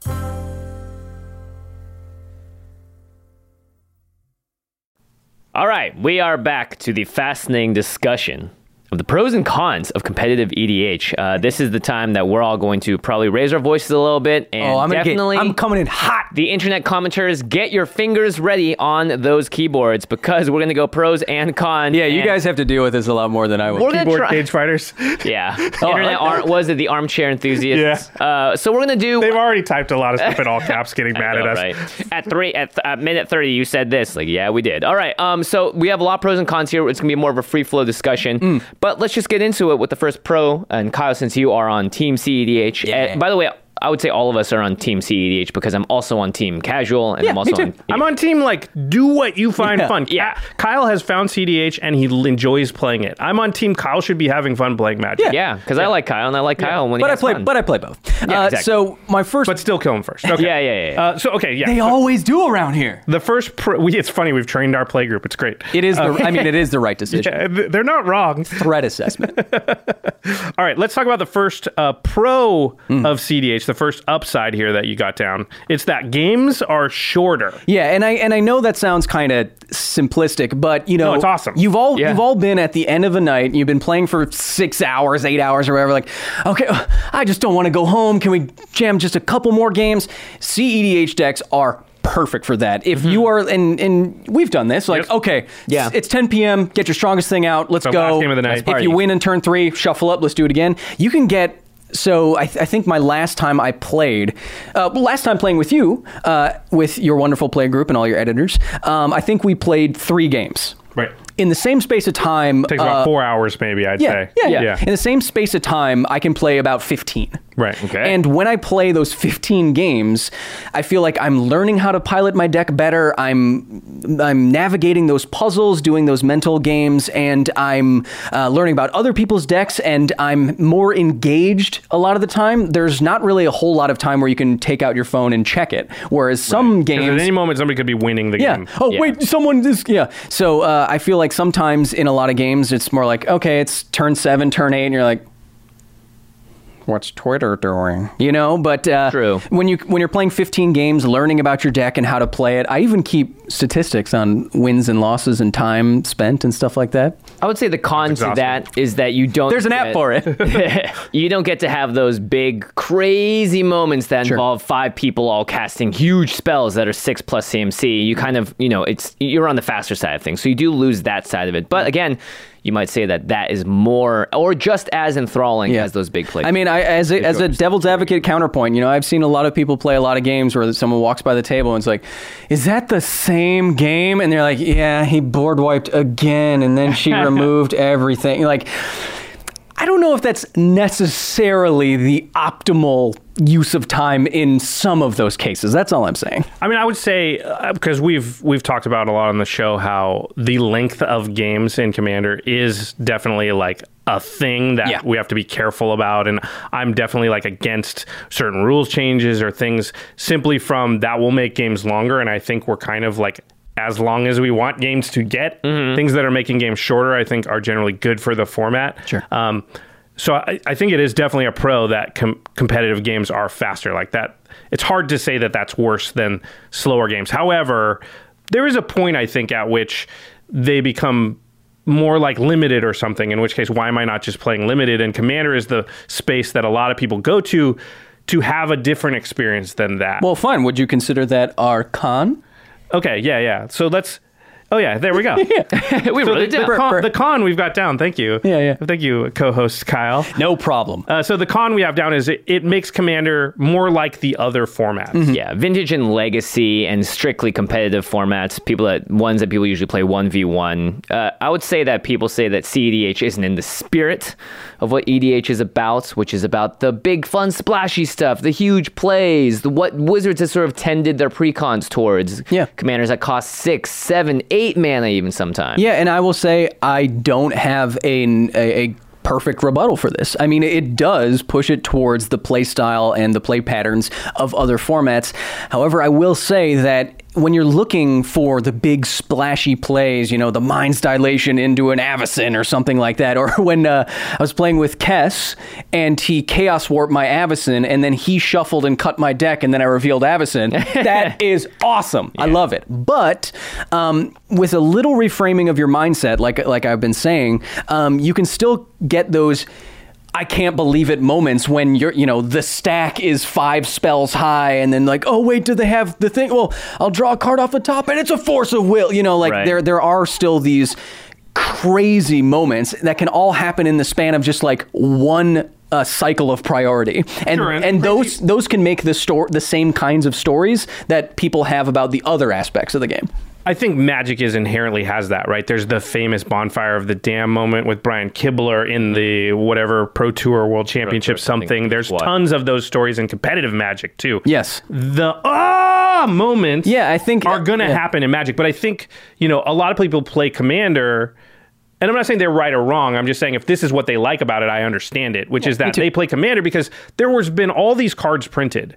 All right, we are back to the fascinating discussion of the pros and cons of competitive E D H. Uh, this is the time that we're all going to probably raise our voices a little bit, and oh, I'm definitely, get, I'm coming in hot. The internet commenters, get your fingers ready on those keyboards because we're going to go pros and cons. Yeah, you guys have to deal with this a lot more than I would. We're Keyboard try- cage fighters. Yeah, oh, internet ar- was it the armchair enthusiasts? Yeah. Uh, so we're going to do. They've already typed a lot of stuff in all caps, getting mad know, at us. Right. At three, at, th- at minute thirty, you said this. Like, yeah, we did. All right. Um. So we have a lot of pros and cons here. It's going to be more of a free flow discussion. Mm. But let's just get into it with the first pro. And Kyle, since you are on Team C E D H, yeah. uh, by the way, I would say all of us are on Team C E D H because I'm also on Team Casual, and yeah, I'm also me too. on. You know, I'm on Team like do what you find yeah. fun. Yeah, Kyle has found C E D H and he enjoys playing it. I'm on Team Kyle should be having fun playing Magic. Yeah, because yeah, yeah. I like Kyle and I like Kyle yeah. when but he I has play, fun. but I play both. Yeah, uh, exactly. So my first, but still kill him first. Okay. yeah, yeah, yeah. yeah. Uh, so okay, yeah. They so, always do around here. The first, pro, we, it's funny. We've trained our play group. It's great. It is. The, uh, I mean, it is the right decision. Yeah, they're not wrong. Threat assessment. All right, let's talk about the first uh, pro mm. of C D H. The first upside here that you got down. It's that games are shorter. Yeah, and I and I know that sounds kind of simplistic, but you know, no, it's awesome. You've all yeah. you've all been at the end of a night. You've been playing for six hours, eight hours, or whatever. Like, okay, I just don't want to go home. Can we jam just a couple more games? C E D H decks are perfect for that. If mm-hmm. you are, and and we've done this, like, yep. okay, yeah. it's ten p.m., get your strongest thing out, let's so go. Last game of the night. If you win in turn three, shuffle up, let's do it again. You can get, so I, th- I think my last time I played, uh, well, last time playing with you, uh, with your wonderful play group and all your editors, um, I think we played three games. Right. In the same space of time. Takes about uh, four hours maybe, I'd yeah, say. Yeah, yeah, yeah. In the same space of time, I can play about fifteen. Right. Okay. And when I play those fifteen games, I feel like I'm learning how to pilot my deck better. I'm I'm navigating those puzzles, doing those mental games, and I'm uh, learning about other people's decks, and I'm more engaged a lot of the time. There's not really a whole lot of time where you can take out your phone and check it, whereas some right. games... at any moment, somebody could be winning the yeah. game. Oh, yeah. wait, someone is... Yeah. So uh, I feel like sometimes in a lot of games, it's more like, okay, it's turn seven, turn eight, and you're like, what's Twitter doing? You know, but uh, True. when you when you're playing fifteen games, learning about your deck and how to play it, I even keep statistics on wins and losses and time spent and stuff like that. I would say the con to that is that you don't. There's an get, app for it. You don't get to have those big, crazy moments that Sure. involve five people all casting huge spells that are six plus C M C. You kind of, you know, it's you're on the faster side of things, so you do lose that side of it. But again, you might say that that is more or just as enthralling Yeah. as those big plays. I mean, I, as a, as a devil's advocate counterpoint, you know, I've seen a lot of people play a lot of games where someone walks by the table and it's like, is that the same game? And they're like, yeah, he board wiped again, and then she removed everything. Like, I don't know if that's necessarily the optimal use of time in some of those cases. That's all I'm saying. I mean, I would say, uh, because we've we've talked about a lot on the show how the length of games in Commander is definitely like a thing that Yeah. we have to be careful about. And I'm definitely like against certain rules changes or things simply from that will make games longer. And I think we're kind of like, as long as we want games to get, mm-hmm. things that are making games shorter, I think are generally good for the format. Sure. Um, so I, I think it is definitely a pro that com- competitive games are faster like that. It's hard to say that that's worse than slower games. However, there is a point, I think, at which they become more like limited or something, in which case, why am I not just playing limited? And Commander is the space that a lot of people go to to have a different experience than that. Well, fine. Would you consider that our con? Okay, yeah, yeah. So let's... Oh, yeah, there we go. we so wrote it the, down. the, con, the con we've got down. Thank you. Yeah, yeah. Thank you, co-host Kyle. No problem. Uh, so the con we have down is it, it makes Commander more like the other formats. Mm-hmm. Yeah, vintage and legacy and strictly competitive formats. People that ones that people usually play one v one. Uh, I would say that people say that C E D H isn't in the spirit of what E D H is about, which is about the big, fun, splashy stuff, the huge plays, the, what Wizards has sort of tended their precons towards. Yeah, commanders that cost six, seven, eight mana even sometimes. Yeah, and I will say I don't have a, a, a perfect rebuttal for this. I mean, it does push it towards the play style and the play patterns of other formats. However, I will say that when you're looking for the big splashy plays, you know, the Mind's Dilation into an Avacyn or something like that, or when uh, I was playing with Kess and he Chaos Warped my Avacyn and then he shuffled and cut my deck and then I revealed Avacyn, that is awesome. Yeah. I love it. But um, with a little reframing of your mindset, like like I've been saying, um, you can still get those I can't believe it moments when you're, you know, the stack is five spells high and then like, oh, wait, do they have the thing? Well, I'll draw a card off the top and it's a Force of Will. You know, like right. there there are still these crazy moments that can all happen in the span of just like one uh, cycle of priority. And sure, and, and those those can make the sto- the same kinds of stories that people have about the other aspects of the game. I think Magic is inherently has that, right? There's the famous Bonfire of the Dam moment with Brian Kibler in the whatever Pro Tour World Championship Pro something. something. There's what? tons of those stories in competitive Magic too. Yes. The ah moments yeah, I think, are going to yeah. happen in Magic. But I think, you know, a lot of people play Commander, and I'm not saying they're right or wrong. I'm just saying if this is what they like about it, I understand it, which yeah, is that they play Commander because there has been all these cards printed.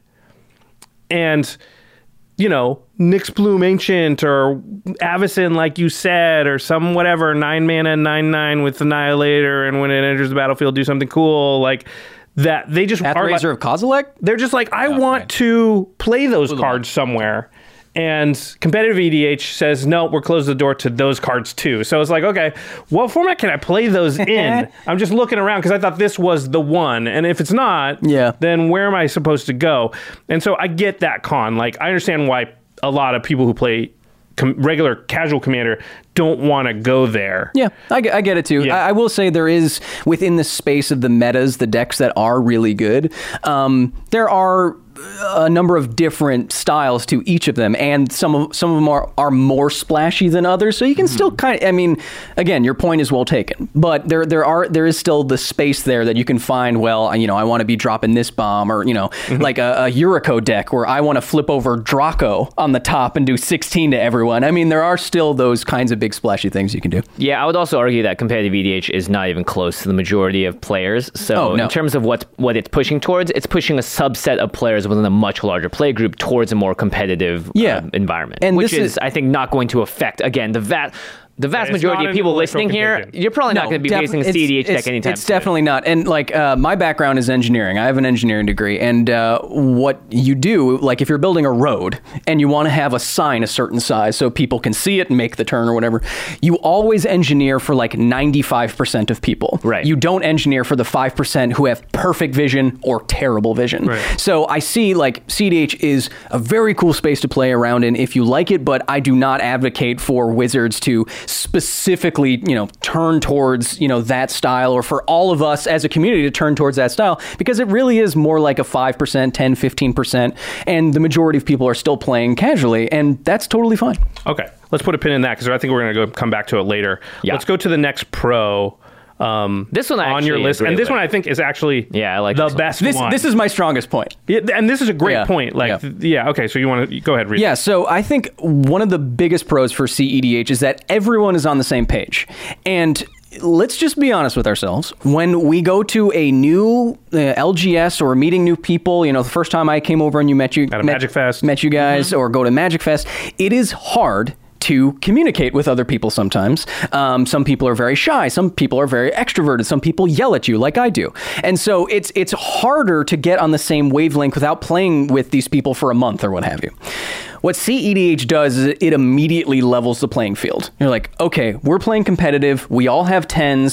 And... you know, Nyx Bloom Ancient or Avacyn, like you said, or some whatever, nine mana, nine nine with Annihilator, and when it enters the battlefield, do something cool. Like that, they just Pathrazer are like, of Kozilek? They're just like, I oh, want right. to play those cards somewhere. And competitive E D H says, no, we're closing the door to those cards too. So it's like, okay, what format can I play those in? I'm just looking around because I thought this was the one. And if it's not, yeah. then where am I supposed to go? And so I get that con. Like, I understand why a lot of people who play com- regular casual Commander don't want to go there. Yeah, I, I get it too. Yeah. I, I will say there is, within the space of the metas, the decks that are really good, um, there are a number of different styles to each of them, and some of some of them are, are more splashy than others. So you can mm-hmm. still kind of, I mean, again, your point is well taken, but there there are there is still the space there that you can find. Well, you know, I want to be dropping this bomb, or you know, mm-hmm. like a, a Yuriko deck where I want to flip over Draco on the top and do sixteen to everyone. I mean, there are still those kinds of big splashy things you can do. Yeah, I would also argue that competitive E D H is not even close to the majority of players. So oh, no. in terms of what what it's pushing towards, it's pushing a subset of players within a much larger play group towards a more competitive yeah. um, environment, and which is, is, I think, not going to affect, again, the vast... The vast yeah, majority of people listening here, you're probably not no, going to be def- facing a C E D H deck anytime It's soon. definitely not. And like uh, my background is engineering. I have an engineering degree. And uh, what you do, like if you're building a road and you want to have a sign a certain size so people can see it and make the turn or whatever, you always engineer for like ninety-five percent of people. Right. You don't engineer for the five percent who have perfect vision or terrible vision. Right. So I see like C E D H is a very cool space to play around in if you like it, but I do not advocate for Wizards to specifically you know, turn towards, you know, that style, or for all of us as a community to turn towards that style, because it really is more like a five percent, ten, fifteen percent, and the majority of people are still playing casually, and that's totally fine. Okay, let's put a pin in that, because I think we're going to go come back to it later. Yeah. Let's go to the next pro. Um, this one I on your list, and this one I think is actually yeah, I like the this best this, one. This is my strongest point. Yeah, and this is a great yeah. point. Like, yeah. yeah, okay, so you want to go ahead, read Yeah, it. so I think one of the biggest pros for C E D H is that everyone is on the same page. And let's just be honest with ourselves. When we go to a new uh, L G S or meeting new people, you know, the first time I came over and you met you at a met, Magic Fest, met you guys, mm-hmm. or go to Magic Fest, it is hard to communicate with other people sometimes. Um, some people are very shy. Some people are very extroverted. Some people yell at you like I do. And so it's it's harder to get on the same wavelength without playing with these people for a month or what have you. What C E D H does is it immediately levels the playing field. You're like, okay, we're playing competitive. We all have tens.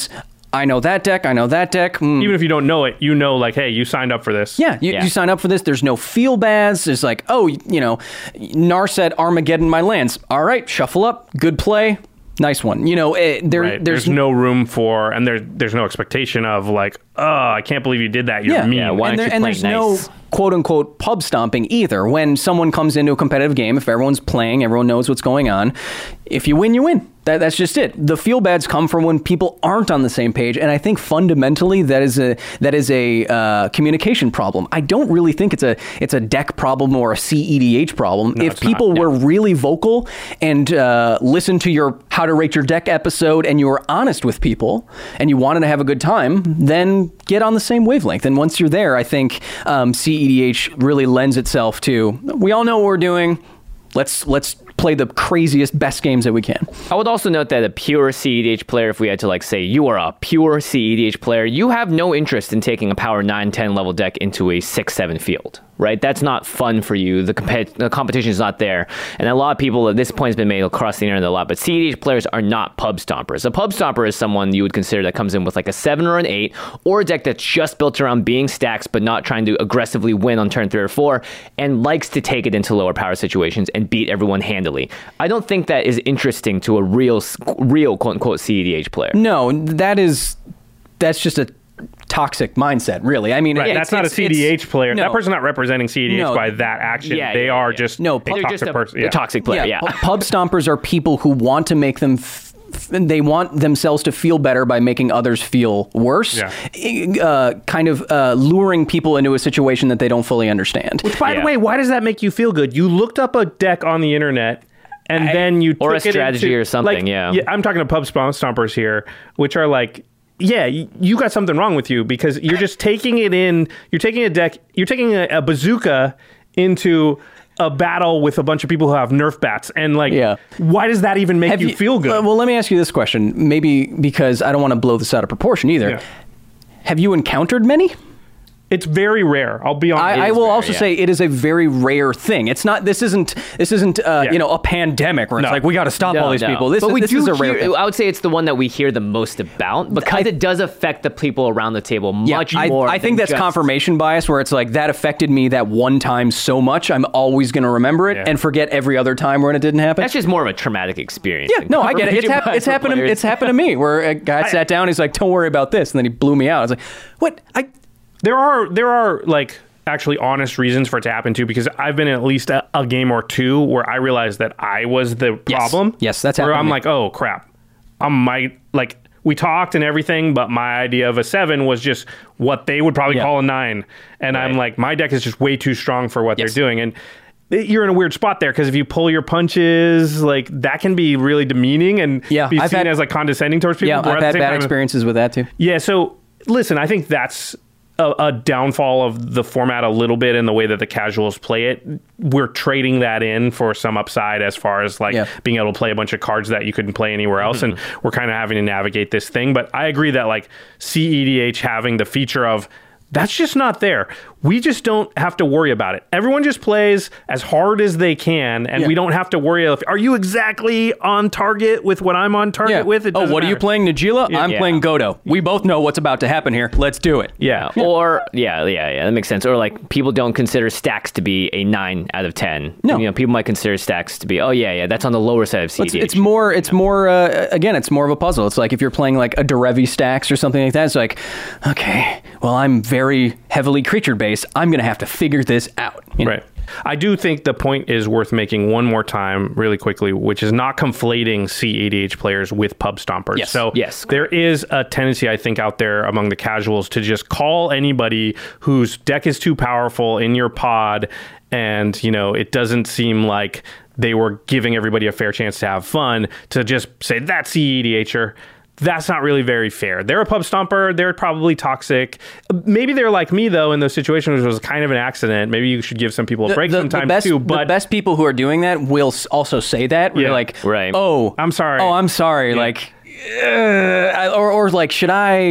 I know that deck, I know that deck. Mm. Even if you don't know it, you know, like, hey, you signed up for this. Yeah, you, Yeah. you sign up for this. There's no feel bads. There's like, oh, you know, Narset Armageddon my lands. All right, shuffle up. Good play. Nice one. You know, it, there, Right. there's, There's no room for, and there, there's no expectation of like, oh, I can't believe you did that. You're yeah, mean. Yeah, why and, don't there, you and play there's nice? no quote unquote pub stomping either. When someone comes into a competitive game, if everyone's playing, everyone knows what's going on. If you win, you win. That, that's just it. The feel bads come from when people aren't on the same page, and I think fundamentally that is a that is a uh, communication problem. I don't really think it's a it's a deck problem or a C E D H problem. No, if it's not. people No. were really vocal and uh, listened to your How to Rate Your Deck episode, and you were honest with people, and you wanted to have a good time, then get on the same wavelength. And once you're there, I think um, C E D H really lends itself to, we all know what we're doing. Let's let's play the craziest, best games that we can. I would also note that a pure C E D H player, if we had to like say you are a pure C E D H player, you have no interest in taking a power nine, ten level deck into a six, seven field, right? That's not fun for you. The, comp- the competition is not there. And a lot of people, at this point, has been made across the internet a lot, but C E D H players are not pub stompers. A pub stomper is someone you would consider that comes in with like a seven or an eight, or a deck that's just built around being stacks, but not trying to aggressively win on turn three or four, and likes to take it into lower power situations and beat everyone handily. I don't think that is interesting to a real, real quote unquote C E D H player. No, that is, that's just a toxic mindset, really. I mean, Right, it's- that's not a it's- C E D H it's- player. no. That person's not representing C E D H No. by that action. Yeah, they yeah, are yeah. just No, a they're toxic just a, person. a Yeah. toxic player, yeah. pu- Pub stompers are people who want to make them. F- they want themselves to feel better by making others feel worse. Yeah. Uh, kind of uh, luring people into a situation that they don't fully understand. Which, by Yeah. the way, why does that make you feel good? You looked up a deck on the internet, and then you Or a took it strategy into- or something, like, yeah. I'm talking to pub stomp- stompers here, which are like, yeah, y- you got something wrong with you because you're just taking it in. You're taking a deck. You're taking a, a bazooka into a battle with a bunch of people who have Nerf bats, and like, Yeah. why does that even make Have you, feel good? Uh, well, let me ask you this question. Maybe because I don't want to blow this out of proportion either. Yeah. Have you encountered many? It's very rare. I'll be honest. I, I will also say it is a very rare thing. It's not. This isn't. This isn't. Uh, Yeah. You know, a pandemic where it's No. like we got to stop all these No, people. This, but we this do is a rare. hear- thing. I would say it's the one that we hear the most about because I- it does affect the people around the table much I, more. I think than that's just- confirmation bias, where it's like that affected me that one time so much, I'm always going to remember it Yeah. and forget every other time when it didn't happen. That's just more of a traumatic experience. yeah, than no, I get it. It's, confirmation hap- bias it's for happened. To, players. it's happened to me where a guy sat down. He's like, "Don't worry about this," and then he blew me out. I was like, "What? I." There are there are like actually honest reasons for it to happen too, because I've been in at least a, a game or two where I realized that I was the Yes. problem. Yes, that's where happened to I'm me. like, oh crap, I might like we talked and everything, but my idea of a seven was just what they would probably Yeah. call a nine, and I'm Right. like, my deck is just way too strong for what Yes. they're doing, and you're in a weird spot there because if you pull your punches, like that can be really demeaning and Yeah, be I've seen had- as like condescending towards people. Yeah, but I've at the had same bad time- experiences with that too. Yeah, so listen, I think that's a, a downfall of the format a little bit in the way that the casuals play it. We're trading that in for some upside as far as like Yeah. being able to play a bunch of cards that you couldn't play anywhere else, and we're kind of having to navigate this thing. But I agree that like C E D H having the feature of that's just not there. We just don't have to worry about it. Everyone just plays as hard as they can, and Yeah. we don't have to worry if are you exactly on target with what I'm on target Yeah. with. It oh, doesn't what are you matter. playing, Najila? I'm Yeah. playing Godo. We both know what's about to happen here. Let's do it. Yeah. Or yeah, yeah, yeah, that makes sense. Or like people don't consider stacks to be a nine out of ten. No. you know, people might consider stacks to be oh yeah, yeah, that's on the lower side of C E It's, D H. it's more. It's more. Uh, again, it's more of a puzzle. It's like if you're playing like a Derevi stacks or something like that. It's like, okay, well, I'm very heavily creature based. I'm gonna have to figure this out. You know? Right. I do think the point is worth making one more time really quickly, which is not conflating C E D H players with pub stompers. Yes. So Yes. there is a tendency, I think, out there among the casuals to just call anybody whose deck is too powerful in your pod, and, you know, it doesn't seem like they were giving everybody a fair chance to have fun, to just say, that's C E D H-er. That's not really very fair. They're a pub stomper. They're probably toxic. Maybe they're like me, though, in those situations, which was kind of an accident. Maybe you should give some people a break sometimes, best, too. the But best people who are doing that will s- also say that. Where Yeah. You're like, Right. oh, I'm sorry. Oh, I'm sorry. Yeah. Like, uh, or or like, should I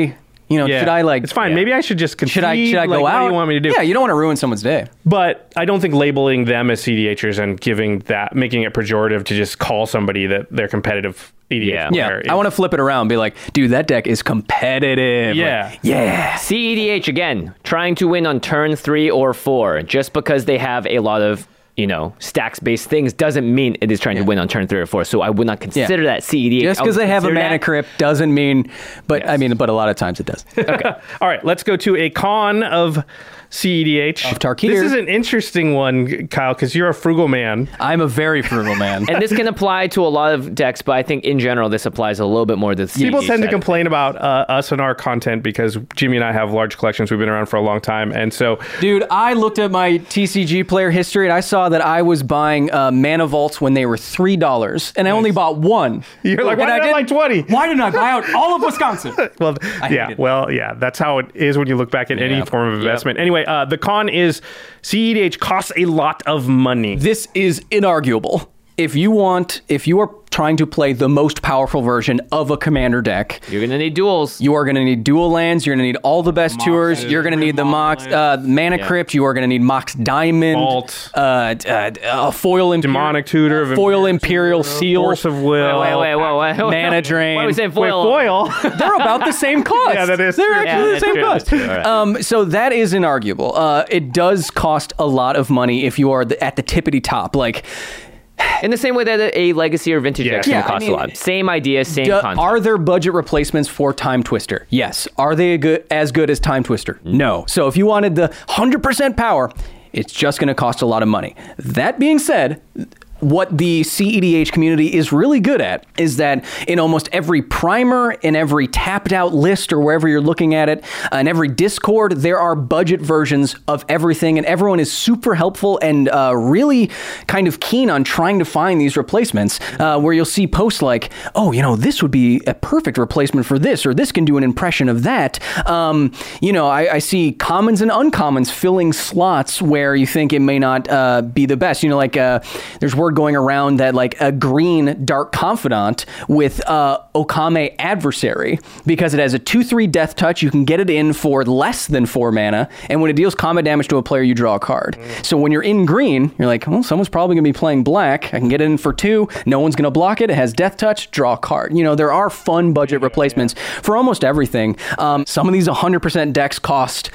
You know, Yeah. should I like? It's fine. yeah. Maybe I should just concede. Should I? Should I like, go what out? do you want me to do? Yeah, you don't want to ruin someone's day. But I don't think labeling them as CDHers and giving that, making it pejorative to just call somebody that they're competitive E D H Yeah. player. Yeah, I want to flip it around and be like, dude, that deck is competitive. Yeah. Like, yeah. C E D H, again, trying to win on turn three or four. Just because they have a lot of, you know, stacks-based things doesn't mean it is trying Yeah. to win on turn three or four. So I would not consider Yeah. that C E D H. Just I would because they have a consider mana that- crypt doesn't mean, but I mean, but a lot of times it does. All right, let's go to a con of C E D H. Of Tarkir. This is an interesting one, Kyle, because you're a frugal man. I'm a very frugal man. And this can apply to a lot of decks, but I think in general this applies a little bit more to the C E D H People tend to side. complain about uh, us and our content because Jimmy and I have large collections. We've been around for a long time. And so, Dude, I looked at my T C G player history and I saw that I was buying uh, Mana Vaults when they were three dollars, and I only bought one. you're like, why And did I didn't- like twenty? Why didn't I buy out all of Wisconsin? Well, I yeah, hate it. well, yeah, that's how it is when you look back at any Yeah. form of investment. Anyway, uh, the con is C E D H costs a lot of money. This is inarguable. If you want, if you are trying to play the most powerful version of a commander deck, You're going to need duels. you are going to need dual lands. You're going to need all the best tours. You're going to need the Mox uh, Mana Yeah. Crypt. You are going to need Mox Diamond, Vault. uh, uh, a foil Imper- Demonic Tutor, of foil Imperial Seal, Force of Will. Wait, wait, wait, wait, wait. Mana Drain. Why are we saying Wait, foil? foil. They're about the same cost. Yeah, that is They're true. actually Yeah, the that's same true, cost. that's true. All right. Um, so that is inarguable. Uh, it does cost a lot of money if you are the, at the tippity top. Like, In the same way that a legacy or vintage Yeah. deck's going Yeah, to I cost mean, a lot. Same idea, same do- concept. are there budget replacements for Time Twister? Yes. Are they a good, as good as Time Twister? No. So if you wanted the one hundred percent power, it's just going to cost a lot of money. That being said, what the C E D H community is really good at is that in almost every primer, in every tapped out list or wherever you're looking at it, uh, in every Discord, there are budget versions of everything, and everyone is super helpful and uh, really kind of keen on trying to find these replacements, uh, where you'll see posts like, oh, you know, this would be a perfect replacement for this, or this can do an impression of that. Um, you know, I, I see commons and uncommons filling slots where you think it may not uh, be the best. You know, like uh, there's word going around that like a green Dark Confidant with uh, Okame Adversary, because it has a two three death touch, you can get it in for less than four mana, and when it deals combat damage to a player, you draw a card. Mm. So when you're in green, you're like, well, someone's probably going to be playing black. I can get it in for two. No one's going to block it. It has death touch. Draw a card. You know, there are fun budget replacements for almost everything. Um, some of these one hundred percent decks cost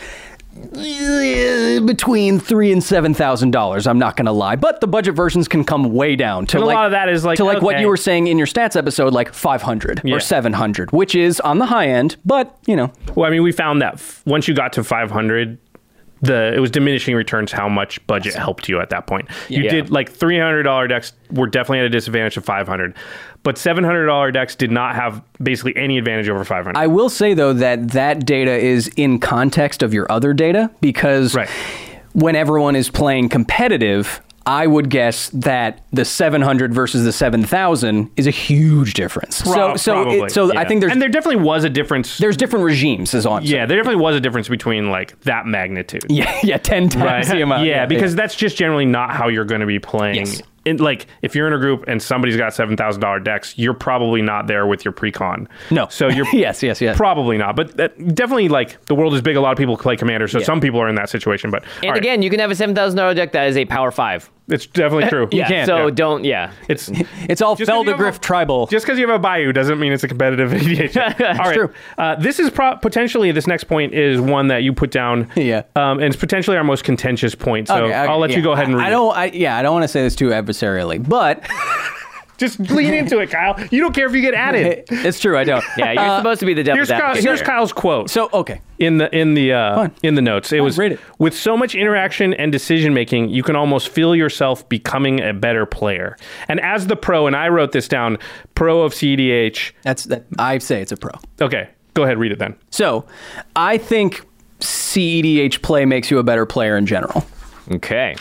between three and seven thousand dollars. I'm not going to lie, but the budget versions can come way down to And a like lot of that is like, to like what okay. you were saying in your stats episode, like five hundred Yeah. or seven hundred, which is on the high end. But you know, Well, I mean, we found that f- once you got to five hundred, the it was diminishing returns how much budget helped you at that point. You Yeah. did like three hundred dollars decks were definitely at a disadvantage of five hundred, but seven hundred dollars decks did not have basically any advantage over five hundred. I will say though that that data is in context of your other data, because Right. when everyone is playing competitive, I would guess that the seven hundred versus the seven thousand is a huge difference. so, Prob- so, probably, it, so I yeah. think there's and there definitely was a difference. there's different regimes, is all I'm saying. Yeah, there definitely was a difference between like that magnitude. Yeah, yeah, ten times the amount. Yeah, because that's just generally not how you're going to be playing. Yes. In, like, if you're in a group and somebody's got seven thousand dollars decks, you're probably not there with your pre-con. No. So you're Yes, yes, yes. probably not. But that, definitely, like, the world is big. A lot of people play Commander, so Yeah. some people are in that situation. But and all right, again, you can have a seven thousand dollars deck that is a power five. it's definitely true. Yeah, can, so yeah. don't, yeah. It's It's all Just 'cause you have Feldegriff a- tribal. just because you have a Bayou doesn't mean it's a competitive A D H. All right. true. Uh, this is pro- potentially, this next point is one that you put down. Yeah. Um, and it's potentially our most contentious point. So Okay, okay, I'll let yeah. you go ahead and read I, I it. don't. I, yeah, I don't want to say this too adversarially, but Just lean into it, Kyle. You don't care if you get added. it's true. I don't. Yeah, you're supposed to be the devil's Here's, Kyle, advocate. here's here. Kyle's quote. So okay. in the in the uh, Fine. in the notes, it was read it. with so much interaction and decision making, you can almost feel yourself becoming a better player. And as the pro, and I wrote this down, pro of C E D H. That's that. I say it's a pro. Okay, go ahead, read it then. So, I think C E D H play makes you a better player in general. Okay.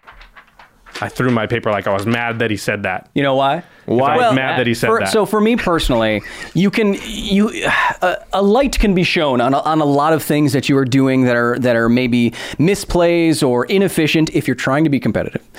I threw my paper like I was mad that he said that. You know why? Why? I was mad that he said for, that. So for me personally, you can you uh, a light can be shown on a, on a lot of things that you are doing that are that are maybe misplays or inefficient if you're trying to be competitive.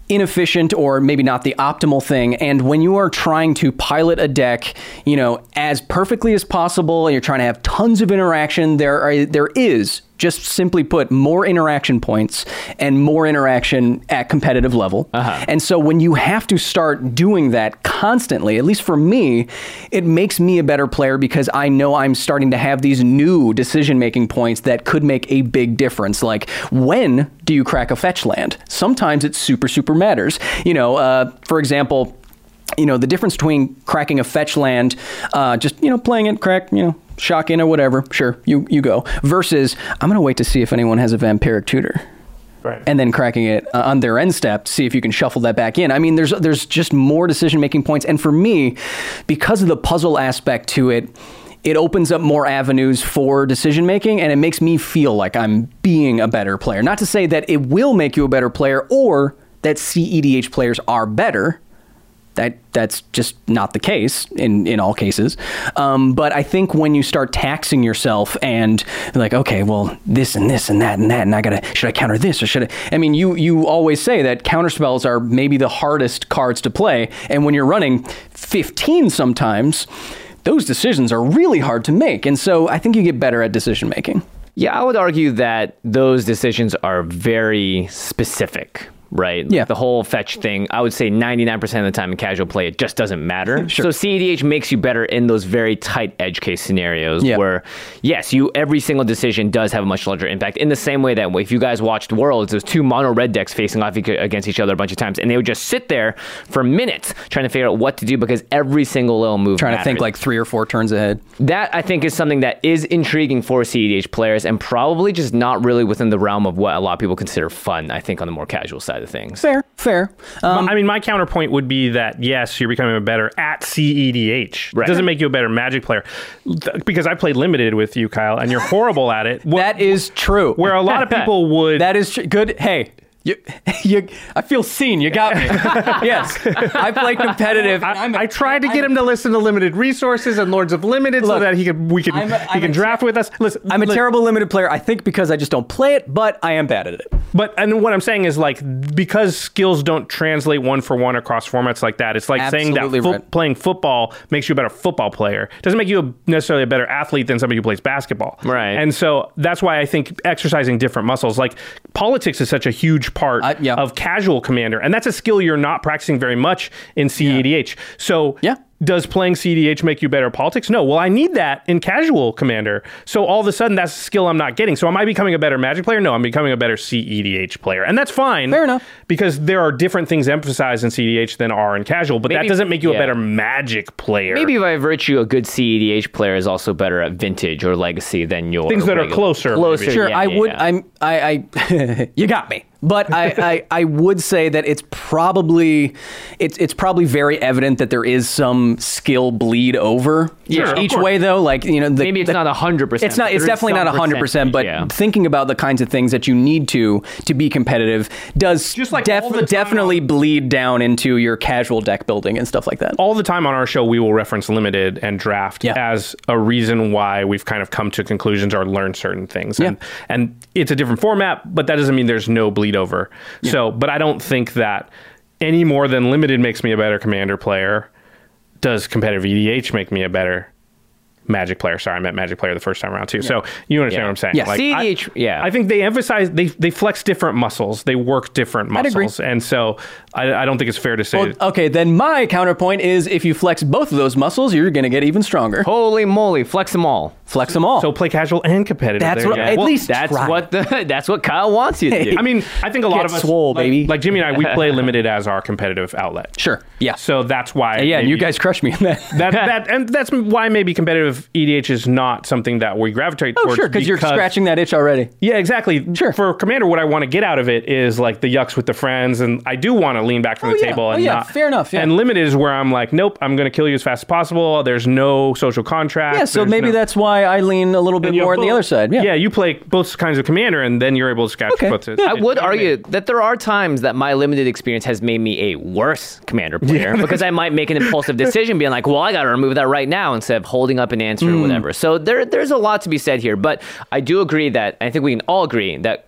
inefficient or maybe not the optimal thing. And when you are trying to pilot a deck, you know, as perfectly as possible, and you're trying to have tons of interaction, there are there is, just simply put, more interaction points and more interaction at competitive level. Uh-huh. And so when you have to start doing that constantly, at least for me, it makes me a better player because I know I'm starting to have these new decision-making points that could make a big difference. Like, when do you crack a fetch land? Sometimes it super, super matters. You know, uh, for example, you know, the difference between cracking a fetch land, uh, just, you know, playing it, crack, you know, shock in or whatever, sure, you you go, versus I'm going to wait to see if anyone has a Vampiric Tutor. Right. And then cracking it uh, on their end step, see if you can shuffle that back in. I mean, there's there's just more decision-making points. And for me, because of the puzzle aspect to it, it opens up more avenues for decision-making, and it makes me feel like I'm being a better player. Not to say that it will make you a better player or that C E D H players are better. That that's just not the case in, in all cases. Um, but I think when you start taxing yourself and like, okay, well, this and this and that and that, and I gotta, should I counter this or should I? I mean, you you always say that counterspells are maybe the hardest cards to play, and when you're running fifteen sometimes, those decisions are really hard to make. And so I think you get better at decision making. Yeah, I would argue that those decisions are very specific. Right? Yeah. Like the whole fetch thing, I would say ninety-nine percent of the time in casual play, it just doesn't matter. Sure. So C E D H makes you better in those very tight edge case scenarios yeah. where, yes, you every single decision does have a much larger impact. In the same way that if you guys watched Worlds, there's two mono red decks facing off against each other a bunch of times, and they would just sit there for minutes trying to figure out what to do because every single little move Trying mattered. to think like three or four turns ahead. That, I think, is something that is intriguing for C E D H players and probably just not really within the realm of what a lot of people consider fun, I think, on the more casual side of things. Fair. Fair. Um, I mean, my counterpoint would be that, yes, you're becoming a better at C E D H. Right. It doesn't make you a better Magic player. Because I played Limited with you, Kyle, and you're horrible at it. That is true. Where a lot of people would... That is tr- good. Hey, You, you, I feel seen. You got me. Yes, I play competitive. I, a, I tried to get I'm, him to listen to Limited Resources and Lords of Limited look, so that he could we could a, he can draft with us. Listen, I'm a look, terrible Limited player. I think because I just don't play it, but I am bad at it. But and what I'm saying is like because skills don't translate one for one across formats like that. It's like Absolutely saying that fo- right. playing football makes you a better football player. It doesn't make you a, necessarily a better athlete than somebody who plays basketball. Right. And so that's why I think exercising different muscles, like politics, is such a huge part uh, yeah. of casual Commander, and that's a skill you're not practicing very much in C E D H. Yeah. So yeah. does playing C E D H make you better at politics? No. Well, I need that in casual Commander. So all of a sudden, that's a skill I'm not getting. So am I becoming a better Magic player? No, I'm becoming a better C E D H player. And that's fine. Fair enough. Because there are different things emphasized in C E D H than are in casual, but maybe, that doesn't make you yeah. a better Magic player. Maybe by virtue, a good C E D H player is also better at Vintage or Legacy than your things that regular, are closer. Closer. Maybe. Sure, yeah, I yeah, would. Yeah. I'm. I. I you got me. But I, I, I would say that it's probably it's it's probably very evident that there is some skill bleed over yeah, each, each way though. Like you know, the, maybe it's the, not a hundred percent. It's not. It's definitely not a hundred percent. But yeah. thinking about the kinds of things that you need to to be competitive does just like def- definitely on, bleed down into your casual deck building and stuff like that. All the time on our show, we will reference Limited and Draft yeah. as a reason why we've kind of come to conclusions or learned certain things. And, yeah. and it's a different format, but that doesn't mean there's no bleed over. Yeah. So, but I don't think that any more than Limited makes me a better Commander player, does competitive E D H make me a better Magic player. Sorry, I meant Magic player the first time around too. Yeah. So you understand yeah. what I'm saying? Yeah, like, C E D H, I, yeah. I think they emphasize, they they flex different muscles. They work different muscles. And so I, I don't think it's fair to say. Well, okay, then my counterpoint is if you flex both of those muscles, you're going to get even stronger. Holy moly, flex them all. Flex them all. So play casual and competitive. That's there what, yeah. at well, least that's try. what the that's what Kyle wants you to do. I mean, I think a lot Get of us, swole, like, baby. like Jimmy and I, we play Limited as our competitive outlet. Sure. Yeah. So that's why. Yeah, maybe, you guys crushed me in that. that, that. And that's why maybe competitive E D H is not something that we gravitate oh, towards. Sure, because you're scratching that itch already. Yeah, exactly. Sure. For Commander, what I want to get out of it is like the yucks with the friends, and I do want to lean back from oh, the yeah. table. Oh, and yeah, not, fair enough. Yeah. And Limited is where I'm like, nope, I'm going to kill you as fast as possible. There's no social contract. Yeah, so There's maybe no, that's why I lean a little bit more on the other side. Yeah. Yeah, you play both kinds of Commander, and then you're able to scratch okay. both. Yeah. I would argue that there are times that my Limited experience has made me a worse Commander player yeah. because I might make an impulsive decision being like, well, I got to remove that right now instead of holding up an answer mm. or whatever. So there, there's a lot to be said here. But I do agree that, I think we can all agree that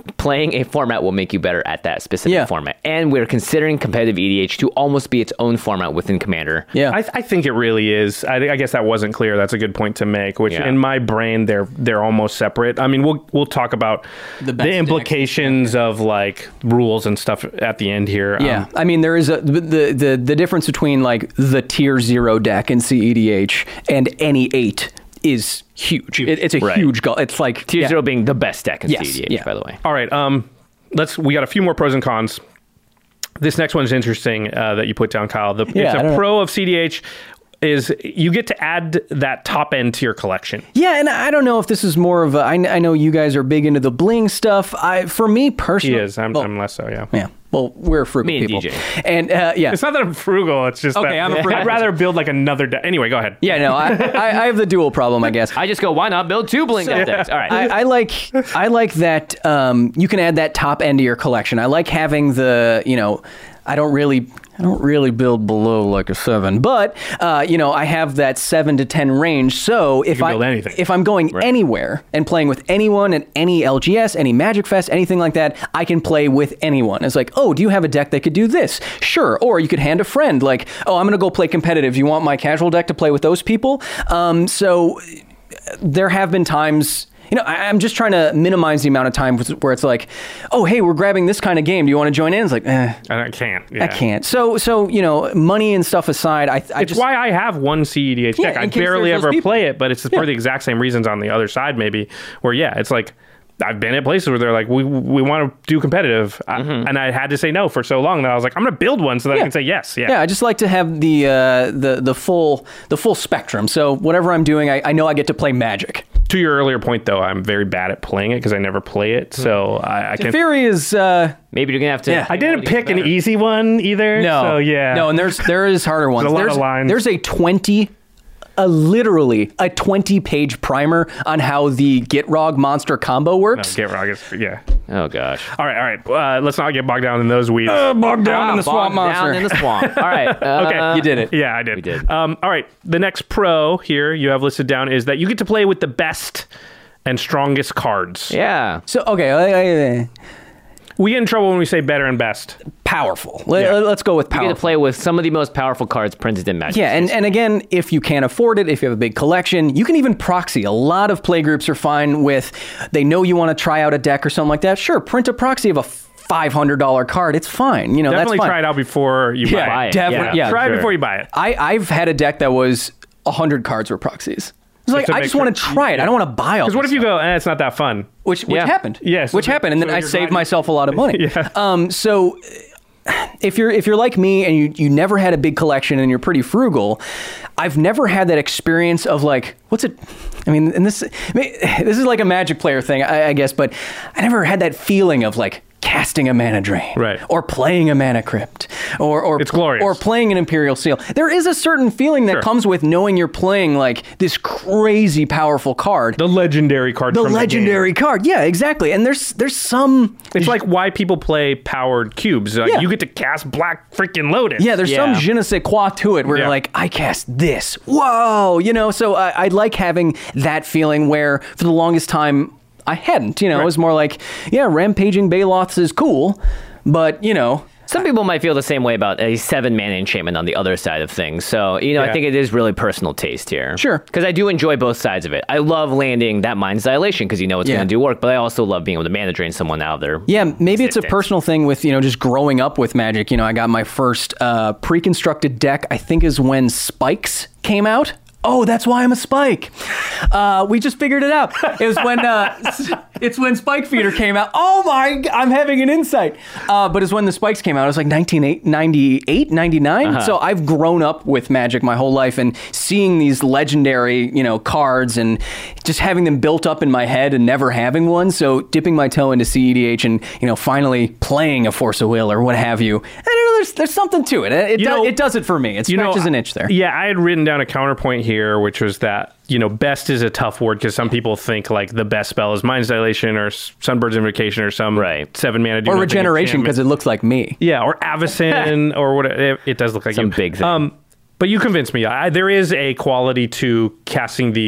playing a format will make you better at that specific Yeah. format. And we're considering competitive E D H to almost be its own format within Commander. Yeah. I, th- I think it really is. I, I guess that wasn't clear. That's a good point to make. Which Yeah. in my brain, they're they're almost separate. I mean, we'll we'll talk about The the, best implications of like rules and stuff at the end here. Yeah, Um, I mean there is a the, the the difference between like the tier zero deck in C E D H and any eight is huge. It, it's a Right. huge goal. It's like Tier yeah. zero being the best deck in Yes, C E D H, yeah. by the way. all right. Um, let's. We got a few more pros and cons. This next one is interesting uh, that you put down, Kyle. The, Yeah, it's I a don't know. pro of C D H. Is you get to add that top end to your collection. Yeah, and I don't know if this is more of a. I, I know you guys are big into the bling stuff. I for me He personally, is. I'm, well, I'm less so. Yeah. yeah. Well, we're frugal Me and people, D J. and uh, yeah. It's not that I'm frugal. It's just Okay, that I'm a frugal I'd rather build like another. De- anyway, go ahead. Yeah, no, I, I, I have the dual problem, I guess. I just go, why not build two Bling Death decks? All right. I, I like I like that um, you can add that top end to your collection. I like having the you know I don't really I don't really build below like a seven, but uh, you know I have that seven to ten range. So if can I build anything. if I'm going anywhere and playing with anyone at any L G S, any Magic Fest, anything like that, I can play with anyone. It's like, oh, do you have a deck that could do this? Sure. Or you could hand a friend like, oh, I'm gonna go play competitive. You want my casual deck to play with those people? Um, so there have been times. You know, I, I'm just trying to minimize the amount of time where it's like, oh, hey, we're grabbing this kind of game. Do you want to join in? It's like, eh, And I can't. Yeah. I can't. So, so you know, money and stuff aside, I, I It's just why I have one C E D H Yeah, deck. I in case barely there's those ever people. play it, but it's Yeah. for the exact same reasons on the other side, maybe. Where yeah, it's like I've been at places where they're like, we we want to do competitive, I- and I had to say no for so long that I was like, I'm going to build one so that I Yeah. can say yes. Yeah. yeah, I just like to have the uh, the the full the full spectrum. So whatever I'm doing, I, I know I get to play Magic. To your earlier point, though, I'm very bad at playing it because I never play it, so I, I can. Theory is uh, Maybe you're going to have to... Yeah. I didn't pick an easy one either. no, So yeah. no, and there's there is harder ones. There's a lot there's, of lines. There's a twenty. A literally a twenty page primer on how the Gitrog monster combo No, works. get wrong. It's, yeah. Oh, gosh. All right. All right. Uh, let's not get bogged down in those weeds. bogged down Ah, in the swamp bogged monster. Down in the swamp. All right. Uh, Okay. You did it. Yeah, I did. We did. Um, all right. The next pro here you have listed down is that you get to play with the best and strongest cards. Yeah. So okay, I, I, We get in trouble when we say better and best. powerful. Let, Yeah. Let's go with You powerful. get to play with some of the most powerful cards printed in Magic. Yeah, and, and again, if you can't afford it, if you have a big collection, you can even proxy. A lot of play groups are fine with, they know you want to try out a deck or something like that. Sure, print a proxy of a five hundred dollars card. It's fine. You know, Definitely that's fine. try it out before you Yeah, buy it. definitely. Yeah, try sure. it before you buy it. I, I've had a deck that was one hundred cards were proxies. It's like, to I make just sure- want to try it. I don't want to buy all Because what this if you stuff. go, eh, it's not that fun? Which, which Yeah. happened. Yes. Which happened. And then So I you're saved glad- myself a lot of money. Yeah. Um, so if you're if you're like me and you, you never had a big collection and you're pretty frugal, I've never had that experience of like, what's it? I mean, and this I mean, this is like a Magic player thing, I, I guess, but I never had that feeling of like casting a mana drain, Right. or playing a mana crypt, or or It's glorious. or playing an Imperial Seal. There is a certain feeling that Sure. comes with knowing you're playing like this crazy powerful card. The legendary card The from legendary the game. card, yeah, exactly. And there's there's some It's like why people play powered cubes. Like Yeah. You get to cast Black freaking Lotus. yeah, there's Yeah. some je ne sais quoi to it where Yeah. you're like, I cast this. Whoa, you know. So I, I like having that feeling where for the longest time I hadn't. You know, Right. it was more like, yeah, rampaging Baloths is cool, but you know. Some people might feel the same way about a seven mana enchantment on the other side of things. So, you know, Yeah. I think it is really personal taste here. Sure. Because I do enjoy both sides of it. I love landing that Mind's Dilation because you know it's Yeah. going to do work, but I also love being able to mana drain someone out of there. Yeah, maybe it's a existence. personal thing with, you know, just growing up with Magic. You know, I got my first uh, pre-constructed deck, I think is when Spikes came out. Oh, that's why I'm a Spike. Uh, we just figured it out. It was when uh, it's when Spike Feeder came out. Oh my! I'm having an insight. Uh, but it's when the Spikes came out. It was like nineteen ninety-eight, ninety-nine. Uh-huh. So I've grown up with Magic my whole life, and seeing these legendary, you know, cards and just having them built up in my head and never having one. So dipping my toe into C E D H and, you know, finally playing a Force of Will or what have you. I don't know. There's there's something to it. It, You do- know- it does it for me. It You know, scratches an itch there. Yeah, I had written down a counterpoint here, which was that, you know, best is a tough word because some people think like the best spell is Mind's Dilation or S- Sunbird's Invocation or some Right. seven mana do Or nothing regeneration enchantment. because it looks like me. Yeah, or Avacyn or what it, it does look like Some you. big thing. Um, but you convinced me. I, there is a quality to casting the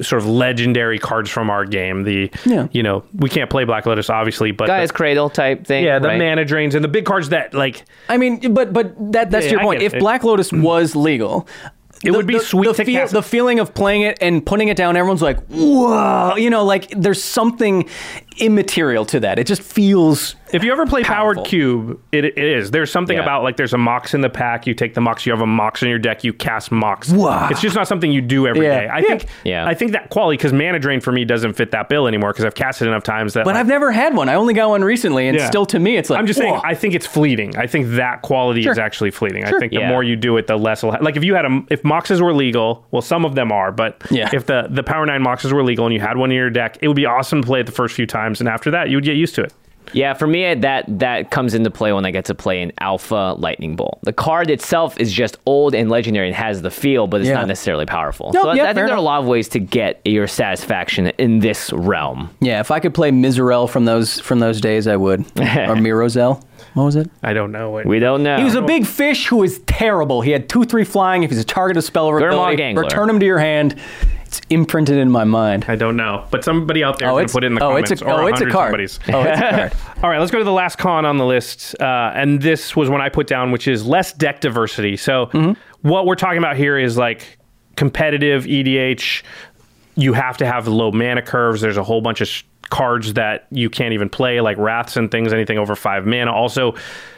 sort of legendary cards from our game. The, yeah. you know, we can't play Black Lotus, obviously, but Gaia's the, Cradle type thing. Yeah, the right? mana drains and the big cards that, like... I mean, but but that that's Yeah, your I point. get If it. Black Lotus was legal... It the, would be the, sweet the to feel, cast. the feeling of playing it and putting it down, everyone's like, whoa, you know, like there's something immaterial to that. It just feels If you ever play powerful. Powered Cube, it, it is. There's something Yeah. about, like, there's a Mox in the pack. You take the Mox, you have a Mox in your deck, you cast Mox. Wow. It's just not something you do every Yeah. day. I Yeah. think Yeah. I think that quality, because Mana Drain for me doesn't fit that bill anymore, because I've cast it enough times that... But like, I've never had one. I only got one recently, and Yeah. still to me, it's like, I'm just saying, whoa. I think it's fleeting. I think that quality Sure. is actually fleeting. Sure. I think the Yeah. more you do it, the less... It'll ha- like, if you had a... If Moxes were legal, well, some of them are, but Yeah. if the, the Power nine Moxes were legal and you had one in your deck, it would be awesome to play it the first few times, and after that, you would get used to it. Yeah, for me, that that comes into play when I get to play an Alpha Lightning Bolt. The card itself is just old and legendary and has the feel, but it's Yeah. not necessarily powerful. Nope, so I, yeah, I think fair there are a enough. lot of ways to get your satisfaction in this realm. Yeah, if I could play Mizarel from those from those days, I would. Or Mirozel. What was it? I don't know. What, We don't know. He was a big fish who was terrible. He had two three flying. If he's a target of spell or Gurmag ability, Angler. return him to your hand. It's imprinted in my mind. I don't know. But somebody out there Oh, is going it's- to put it in the oh, comments. it's a- or oh, it's a 100 card. somebody's. Oh, it's a card. All right, let's go to the last con on the list. Uh, and this was one I put down, which is less deck diversity. So Mm-hmm. what we're talking about here is like competitive E D H. You have to have low mana curves. There's a whole bunch of sh- cards that you can't even play, like Wraths and things, anything over five mana. Also,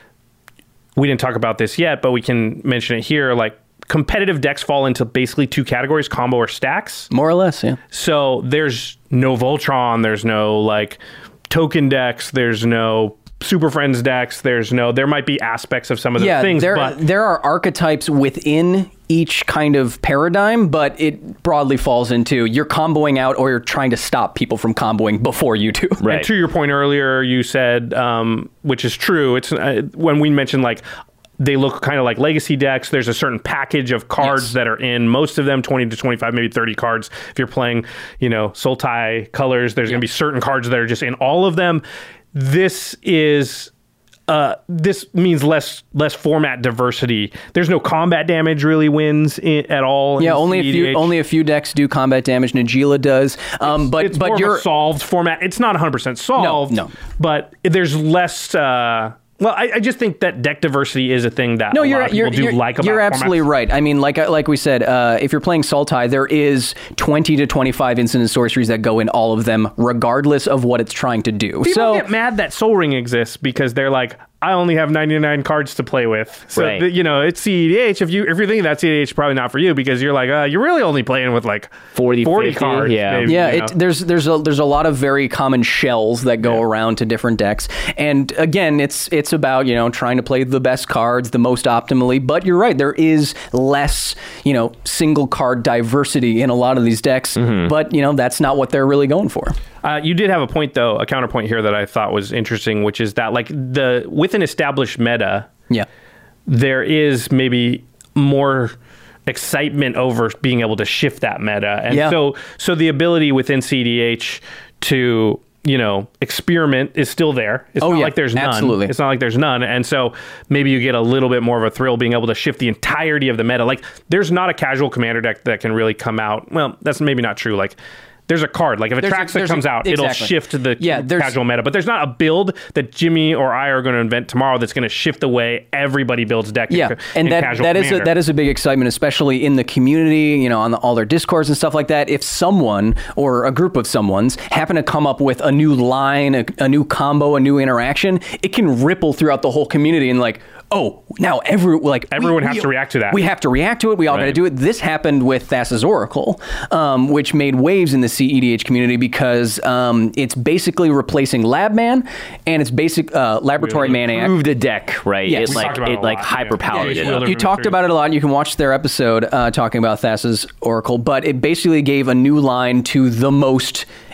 we didn't talk about this yet, but we can mention it here. Like, competitive decks fall into basically two categories, combo or stacks. More or less, yeah. So there's no Voltron, there's no like token decks, there's no Super Friends decks, there's no, there might be aspects of some of the Yeah, things, there, but there are archetypes within each kind of paradigm, but it broadly falls into you're comboing out or you're trying to stop people from comboing before you do. Right. And to your point earlier, you said, um, which is true, it's uh, when we mentioned like, they look kind of like legacy decks. There's a certain package of cards Yes. that are in most of them, twenty to twenty-five, maybe thirty cards. If you're playing, you know, Sultai colors, there's going to be certain cards that are just in all of them. This is uh, this means less less format diversity. There's no combat damage really wins in, at all. Yeah, in only a C E D few H. only a few decks do combat damage. Najila does, um, but it's but more you're of a solved format. It's not one hundred percent solved. No, no. But there's less. Uh, well, I, I just think that deck diversity is a thing that No, a you're lot of you're people do you're, like about you're absolutely formats. right. I mean, like like we said, uh, if you're playing Sultai, there is twenty to twenty-five instant and sorceries that go in all of them, regardless of what it's trying to do. People so get mad that Soul Ring exists because they're like, I only have ninety-nine cards to play with. So, Right. the- you know, it's C E D H. If, you, if you're thinking that C E D H, probably not for you because you're like, uh, you're really only playing with like forty, forty fifty, cards. yeah. maybe, yeah, you know? it, there's there's a there's a lot of very common shells that go around to different decks, and again, it's it's about you know trying to play the best cards the most optimally. But you're right, there is less you know single card diversity in a lot of these decks, Mm-hmm. but you know that's not what they're really going for. Uh, you did have a point, though, a counterpoint here that I thought was interesting, which is that like the with an established meta, Yeah. there is maybe more excitement over being able to shift that meta. And Yeah. so so the ability within C D H to, you know, experiment is still there. It's Oh, not yeah, like there's none. absolutely. It's not like there's none. And so maybe you get a little bit more of a thrill being able to shift the entirety of the meta. Like there's not a casual commander deck that can really come out. Well, that's maybe not true. Like there's a card, like if There's a- Atraxa there's a- comes out, it'll exactly. shift the Yeah, there's- casual meta. But there's not a build that Jimmy or I are going to invent tomorrow that's going to shift the way everybody builds deck. Yeah, in, and in that casual that is a, commander. that is a big excitement, especially in the community. You know, on the, all their discords and stuff like that. If someone or a group of someone's happen to come up with a new line, a, a new combo, a new interaction, it can ripple throughout the whole community and like. Oh, now every like Everyone has to react to that. We have to react to it. We all got to Right. do it. This happened with Thassa's Oracle, um, which made waves in the C E D H community because um, it's basically replacing Labman and it's basic uh, Laboratory Maniac. Improve the deck, right? Yes. It We like talked about it it a like lot, hyper powered yeah. it Yeah, up. you You talked about it a lot. You can watch their episode uh, talking about Thassa's Oracle, but it basically gave a new line to the most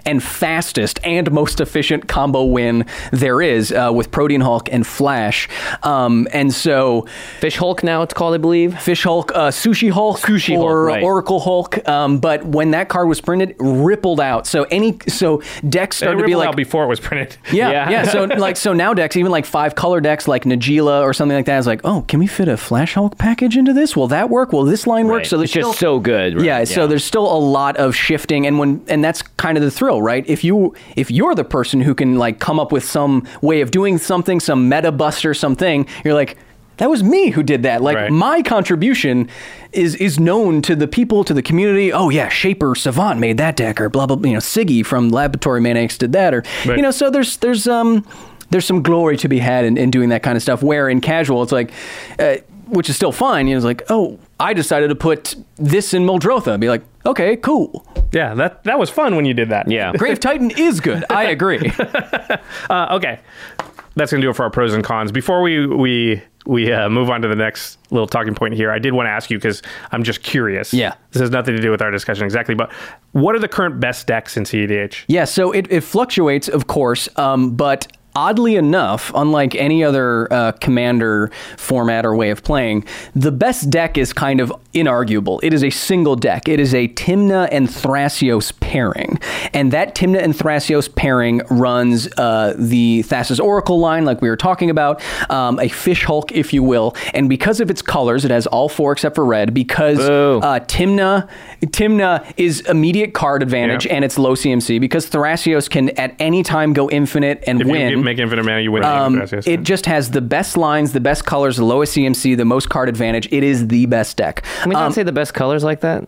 and fastest and most efficient combo win there is uh, with Protean Hulk and Flash. Um, and so... Fish Hulk now it's called, I believe. Fish Hulk, uh, Sushi Hulk, Sushi or Hulk, right. Oracle Hulk. Um, but when that card was printed, rippled out. So any so decks started it to be like... out before it was printed. Yeah, Yeah. yeah. So like so now decks, even like five color decks like Nagila or something like that, is like, oh, can we fit a Flash Hulk package into this? Will that work? Will this line work? Right. So there's It's just still, so good. Right? Yeah, so there's still a lot of shifting, and when and that's kind of the thrill, right? If you if you're the person who can like come up with some way of doing something, some meta buster, something, you're like, that was me who did that. Like Right. my contribution is is known to the people, to the community. Oh yeah, Shaper Savant made that deck, or blah blah. You know, Siggy from Laboratory Maniacs did that, or Right. you know. So there's there's um there's some glory to be had in, in doing that kind of stuff. Where in casual, it's like, uh, which is still fine. You know, it's like, oh, I decided to put this in Muldrotha. Be like, okay, cool. Yeah, that that was fun when you did that. Yeah. Grave Titan is good. I agree. Uh, okay, that's gonna do it for our pros and cons. Before we we we uh, move on to the next little talking point here, I did want to ask you because I'm just curious. Yeah. This has nothing to do with our discussion exactly, but what are the current best decks in C E D H? Yeah, so it, it fluctuates, of course, um, but oddly enough, unlike any other uh, Commander format or way of playing, the best deck is kind of inarguable. It is a single deck. It is a Tymna and Thrasios pairing. And that Tymna and Thrasios pairing runs uh, the Thassa's Oracle line, like we were talking about, um, a Fish Hulk, if you will. And because of its colors, it has all four except for red, because uh, Tymna, Tymna is immediate card advantage, Yeah. and it's low C M C, because Thrasios can at any time go infinite and If win. you make infinite mana, you win. Um, the game, it just has the best lines, the best colors, the lowest C M C, the most card advantage. It is the best deck. Can we not Um, say the best colors like that?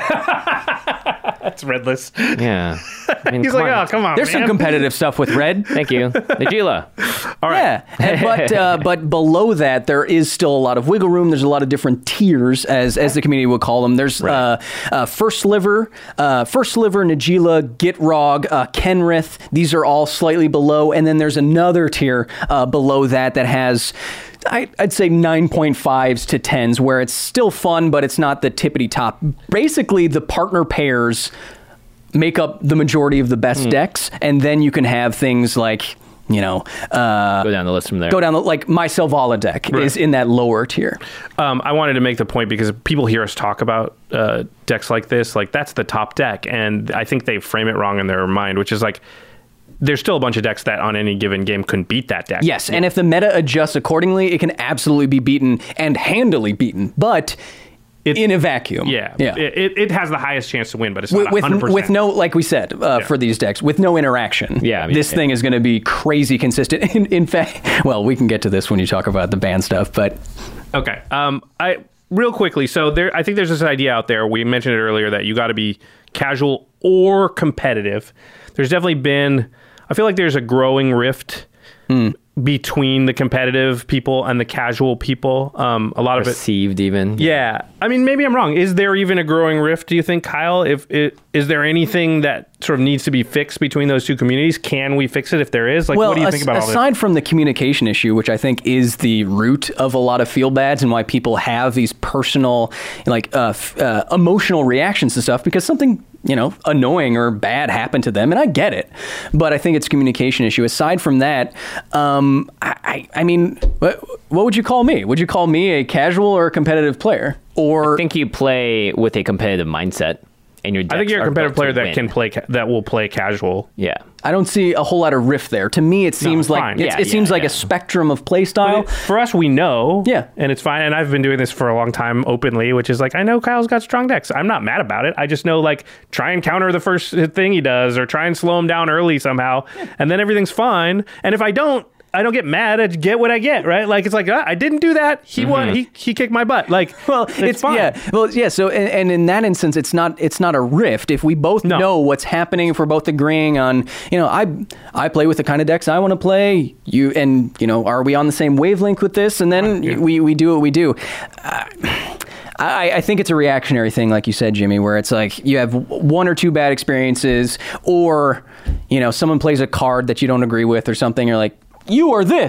That's redless. Yeah. I mean, He's come like, on. oh, come on, There's man. some competitive stuff with red. Thank you. Nagila. All right. Yeah, and- but uh, but below that, there is still a lot of wiggle room. There's a lot of different tiers, as as the community would call them. There's uh, uh, First Sliver, uh, First Sliver, Nagila, Gitrog, uh, Kenrith. These are all slightly below, and then there's another tier uh, below that that has, I, I'd say nine point fives to tens, where it's still fun, but it's not the tippity top. Basically, the partner pairs make up the majority of the best Mm. decks, and then you can have things like, you know, uh, Go down the list from there. go down the, like my Selvala deck Right. is in that lower tier. Um, I wanted to make the point because people hear us talk about uh, decks like this, like that's the top deck, and I think they frame it wrong in their mind, which is like there's still a bunch of decks that on any given game couldn't beat that deck. Yes, and if the meta adjusts accordingly, it can absolutely be beaten and handily beaten, but It- in a vacuum. Yeah, yeah. It, it, it has the highest chance to win, but it's With, not with, one hundred percent. with no, like we said, uh, Yeah. for these decks, with no interaction. Yeah, I mean, this yeah. thing is going to be crazy consistent. In, in fact, well, we can get to this when you talk about the ban stuff, but Okay. Um, I real quickly. So there, I think there's this idea out there. We mentioned it earlier that you got to be casual or competitive. There's definitely been. I feel like there's a growing rift Hmm. between the competitive people and the casual people. Um, a lot of it. Perceived even. Yeah. I mean, maybe I'm wrong. Is there even a growing rift, do you think, Kyle? If it, is there anything that sort of needs to be fixed between those two communities? Can we fix it if there is? Like, well, what do you as- think about all this? aside from the communication issue, which I think is the root of a lot of feel bads and why people have these personal, like, uh, f- uh, emotional reactions to stuff, because something, you know, annoying or bad happened to them, and I get it, but I think it's a communication issue. Aside from that, um, I, I, I mean, what, what would you call me? Would you call me a casual or a competitive player? Or I think you play with a competitive mindset, and your I think decks you're a are competitive built player to that win. can play, ca- that will play casual. Yeah. I don't see a whole lot of rift there. To me, it seems it's like fine. it's, Yeah, it yeah, seems like yeah. a spectrum of play But style. it- for us, we know. Yeah. And it's fine. And I've been doing this for a long time openly, which is like, I know Kyle's got strong decks. I'm not mad about it. I just know, like, try and counter the first thing he does or try and slow him down early somehow. And then everything's fine. And if I don't, I don't get mad. I get what I get, right? Like, it's like, ah, I didn't do that. He won. He he kicked my butt. Like, Well, it's, it's, fine. yeah. Well, yeah. So, and, and in that instance, it's not it's not a rift. If we both No. know what's happening, if we're both agreeing on, you know, I I play with the kind of decks I want to play. You and you know, are we on the same wavelength with this? And then Yeah. we we do what we do. Uh, I, I think it's a reactionary thing, like you said, Jimmy, where it's like you have one or two bad experiences, or you know, someone plays a card that you don't agree with or something. You're like, you are this.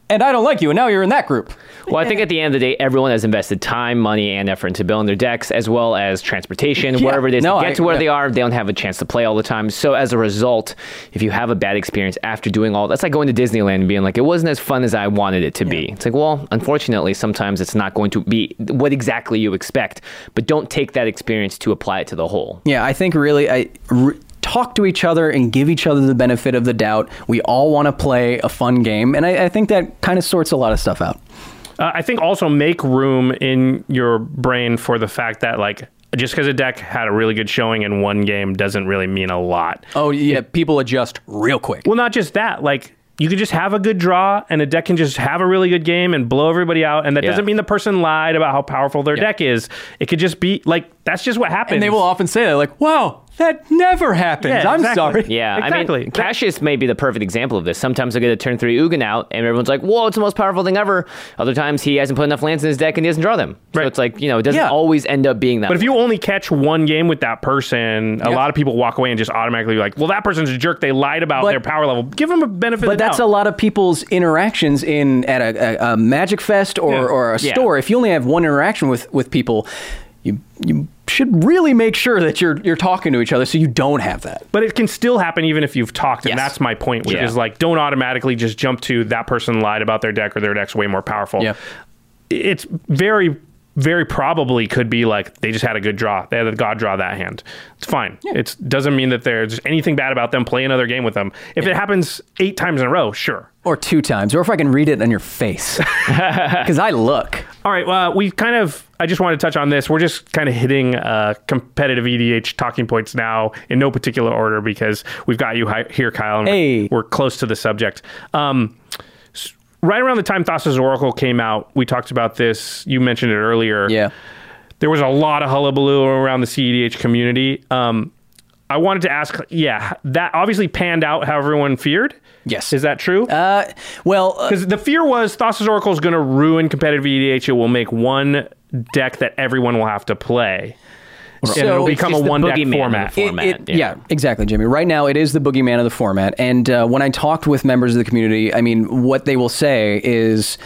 and I don't like you, and now you're in that group. Well, I think at the end of the day, everyone has invested time, money, and effort into building their decks, as well as transportation, Yeah. wherever it is No, to get I- to where yeah. they are. They don't have a chance to play all the time. So as a result, if you have a bad experience after doing all that's like going to Disneyland and being like, it wasn't as fun as I wanted it to be. It's like, well, unfortunately, sometimes it's not going to be what exactly you expect. But don't take that experience to apply it to the whole. Yeah, I think really, I. Re- talk to each other and give each other the benefit of the doubt. We all want to play a fun game, and I, I think that kind of sorts a lot of stuff out. Uh, I think also make room in your brain for the fact that, like, just because a deck had a really good showing in one game doesn't really mean a lot. Oh, yeah, people adjust real quick. Well, not just that. Like, you could just have a good draw, and a deck can just have a really good game and blow everybody out, and that Yeah. doesn't mean the person lied about how powerful their Yeah. deck is. It could just be, like, that's just what happens. And they will often say that, like, wow, that never happens. Yeah, I'm exactly. sorry. Yeah, Exactly. I mean, Cassius may be the perfect example of this. Sometimes I get a turn three Ugin out, and everyone's like, whoa, it's the most powerful thing ever. Other times he hasn't put enough lands in his deck and he doesn't draw them. So Right. it's like, you know, it doesn't Yeah. always end up being that. But if you only catch one game with that person, a Yeah. lot of people walk away and just automatically be like, well, that person's a jerk. They lied about But- their power level. Give them a benefit of But the that's doubt. a lot of people's interactions in at a, a, a Magic Fest or, Yeah. or a Yeah. store. If you only have one interaction with, with people, you you should really make sure that you're you're talking to each other so you don't have that. But it can still happen even if you've talked, and Yes. that's my point, which Yeah. is like, don't automatically just jump to that person lied about their deck or their deck's way more powerful. Yeah. It's very, very probably could be like they just had a good draw. They had a god draw that hand. It's fine. It doesn't mean that there's anything bad about them. Play another game with them. If it happens eight times in a row, sure. Or two times, or if I can read it on your face, because I look. All right. Well, we kind of, I just wanted to touch on this. We're just kind of hitting uh, competitive E D H talking points now in no particular order because we've got you hi- here, Kyle, and Hey. we're, we're close to the subject. Um, s- right around the time Thassa's Oracle came out, we talked about this. You mentioned it earlier. Yeah. There was a lot of hullabaloo around the C E D H community. Um, I wanted to ask, yeah, that obviously panned out how everyone feared. Yes. Is that true? Uh, well, uh, Because the fear was Thassa's Oracle is going to ruin competitive E D H. It will make one deck that everyone will have to play. So and it'll it's become a just the one-deck boogeyman of format. the format. It- it- yeah. yeah. exactly, Jimmy. Right now, it is the boogeyman of the format. And uh, when I talked with members of the community, I mean, what they will say is,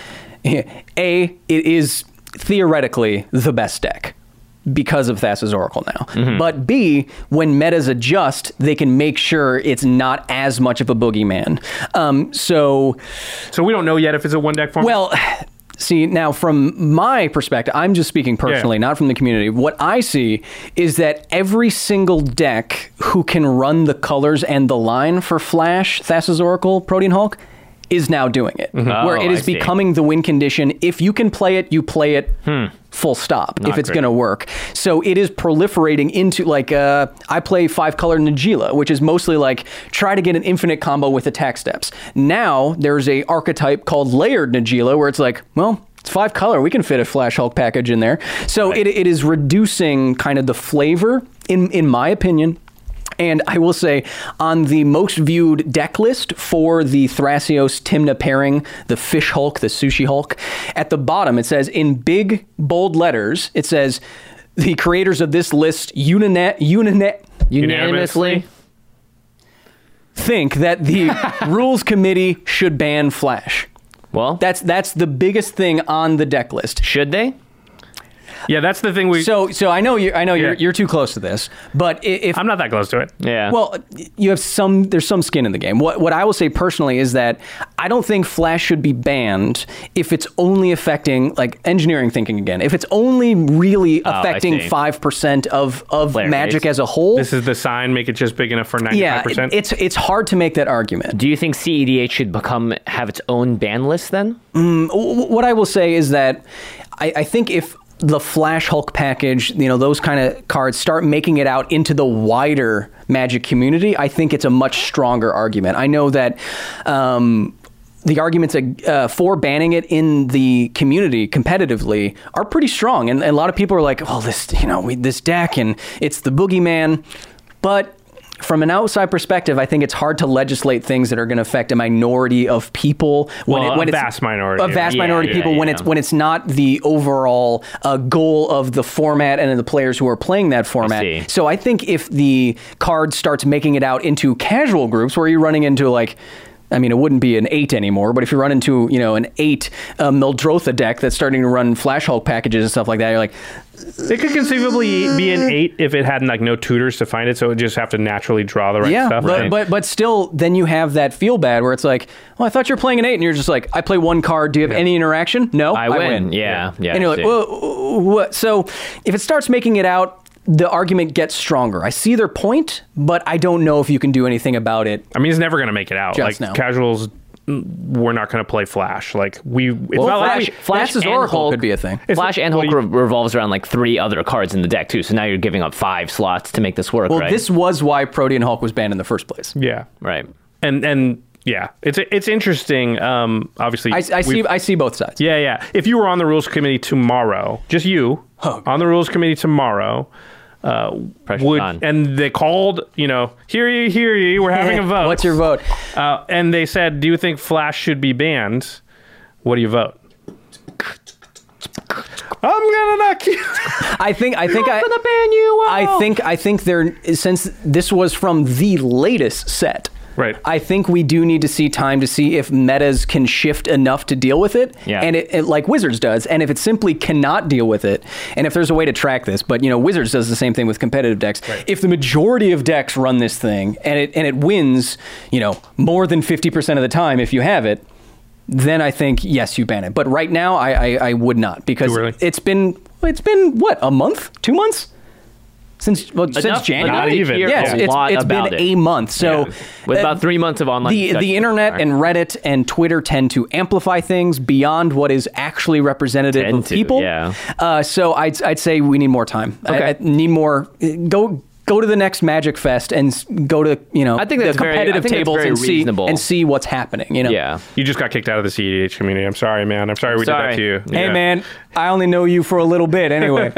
A, it is theoretically the best deck because of Thassa's Oracle now. Mm-hmm. But B, when metas adjust, they can make sure it's not as much of a boogeyman. Um, so... So we don't know yet if it's a one-deck format? Well, see, now from my perspective, I'm just speaking personally, Yeah. not from the community. What I see is that every single deck who can run the colors and the line for Flash, Thassa's Oracle, Protean Hulk, is now doing it. Where Oh, it is I see. becoming the win condition. If you can play it, you play it full stop, Not if it's great. going to work. So it is proliferating into, like, uh, I play five-color Najila, which is mostly like, try to get an infinite combo with attack steps. Now, there's a archetype called Layered Najila, where it's like, well, it's five color. We can fit a Flash Hulk package in there. So it, it is reducing kind of the flavor, in in my opinion. And I will say, on the most viewed deck list for the Thrasios Tymna pairing, the Fish Hulk, the Sushi Hulk, at the bottom it says, in big, bold letters, it says, the creators of this list uninet, uninet, Unanimously. think that the rules committee should ban Flash. Well, That's that's the biggest thing on the deck list. should they? yeah, that's the thing we... So so I know you I know you're Yeah. you're too close to this, but i- if I'm not that close to it. Yeah. well, you have some. There's some skin in the game. What what I will say personally is that I don't think Flash should be banned if it's only affecting, like, engineering thinking again. If it's only really Oh, I affecting see. five percent of of Player Magic base. as a whole. This is the sign. Make it just big enough for yeah, ninety-five percent. it's it's hard to make that argument. Do you think C E D H should become have its own ban list then? W- What I will say is that I, I think if the Flash Hulk package, you know, those kind of cards start making it out into the wider Magic community, I think it's a much stronger argument. I know that um, the arguments uh, for banning it in the community competitively are pretty strong, and, and a lot of people are like, "Oh, this, you know, we, this deck, and it's the boogeyman," but from an outside perspective, I think it's hard to legislate things that are going to affect a minority of people. When Well, it, when a it's, vast minority. A vast Yeah, minority of yeah, people. When yeah. it's when it's not the overall uh, goal of the format and the players who are playing that format. see. So I think if the card starts making it out into casual groups, where you're running into, like, I mean, it wouldn't be an eight anymore, but if you run into, you know, an eight uh, Mildrotha deck that's starting to run Flash Hulk packages and stuff like that, you're like... It could conceivably be an eight if it had like no tutors to find it, so it would just have to naturally draw the right yeah, stuff. But, right? but but still, then you have that feel bad where it's like, well, I thought you were playing an eight, and you're just like, I play one card. Do you have yeah. any interaction? No, I, I win. win. Yeah, yeah. And you're like, well, what? So if it starts making it out, the argument gets stronger. I see their point, but I don't know if you can do anything about it. I mean, it's never going to make it out. Just like now. Casuals, we're not going to play Flash. Like we, it's well, not Flash, like we, Flash and Oracle Hulk could be a thing. Flash and Hulk well, you, revolves around like three other cards in the deck too. So now you're giving up five slots to make this work. Well, right? this was why Protean Hulk was banned in the first place. Yeah, right. And and. Yeah, it's it's interesting. Um, obviously, I, I see I see both sides. Yeah, yeah. If you were on the rules committee tomorrow, just you oh, on the rules committee tomorrow, uh, would on. and they called, you know, hear you, hear you. We're having a vote. What's your vote? Uh, and they said, do you think Flash should be banned? What do you vote? I'm gonna knock you. I think I think I'm I, gonna ban you out. I think I think there since this was from the latest set. Right. I think we do need to see time to see if metas can shift enough to deal with it, yeah. and it, it like Wizards does. And if it simply cannot deal with it, and if there's a way to track this, but you know, Wizards does the same thing with competitive decks. Right. If the majority of decks run this thing and it and it wins, you know, more than fifty percent of the time, if you have it, then I think yes, you ban it. But right now, I I, I would not because it's been it's been what a month, two months. Since well, enough, since January, not even. Yes, a it's, lot it's been about it. a month. So yeah. with about three months of online, the the internet and Reddit and Twitter tend to amplify things beyond what is actually representative tend of to, people. Yeah. Uh, so I'd I'd say we need more time. Okay. I, I need more. Go. Go to the next Magic Fest and go to you know I think that's the competitive very, I think tables that's very and see reasonable. and see what's happening. You know. Yeah. You just got kicked out of the C E D H community. I'm sorry, man. I'm sorry we Sorry. did that to you. Hey Yeah. man, I only know you for a little bit anyway.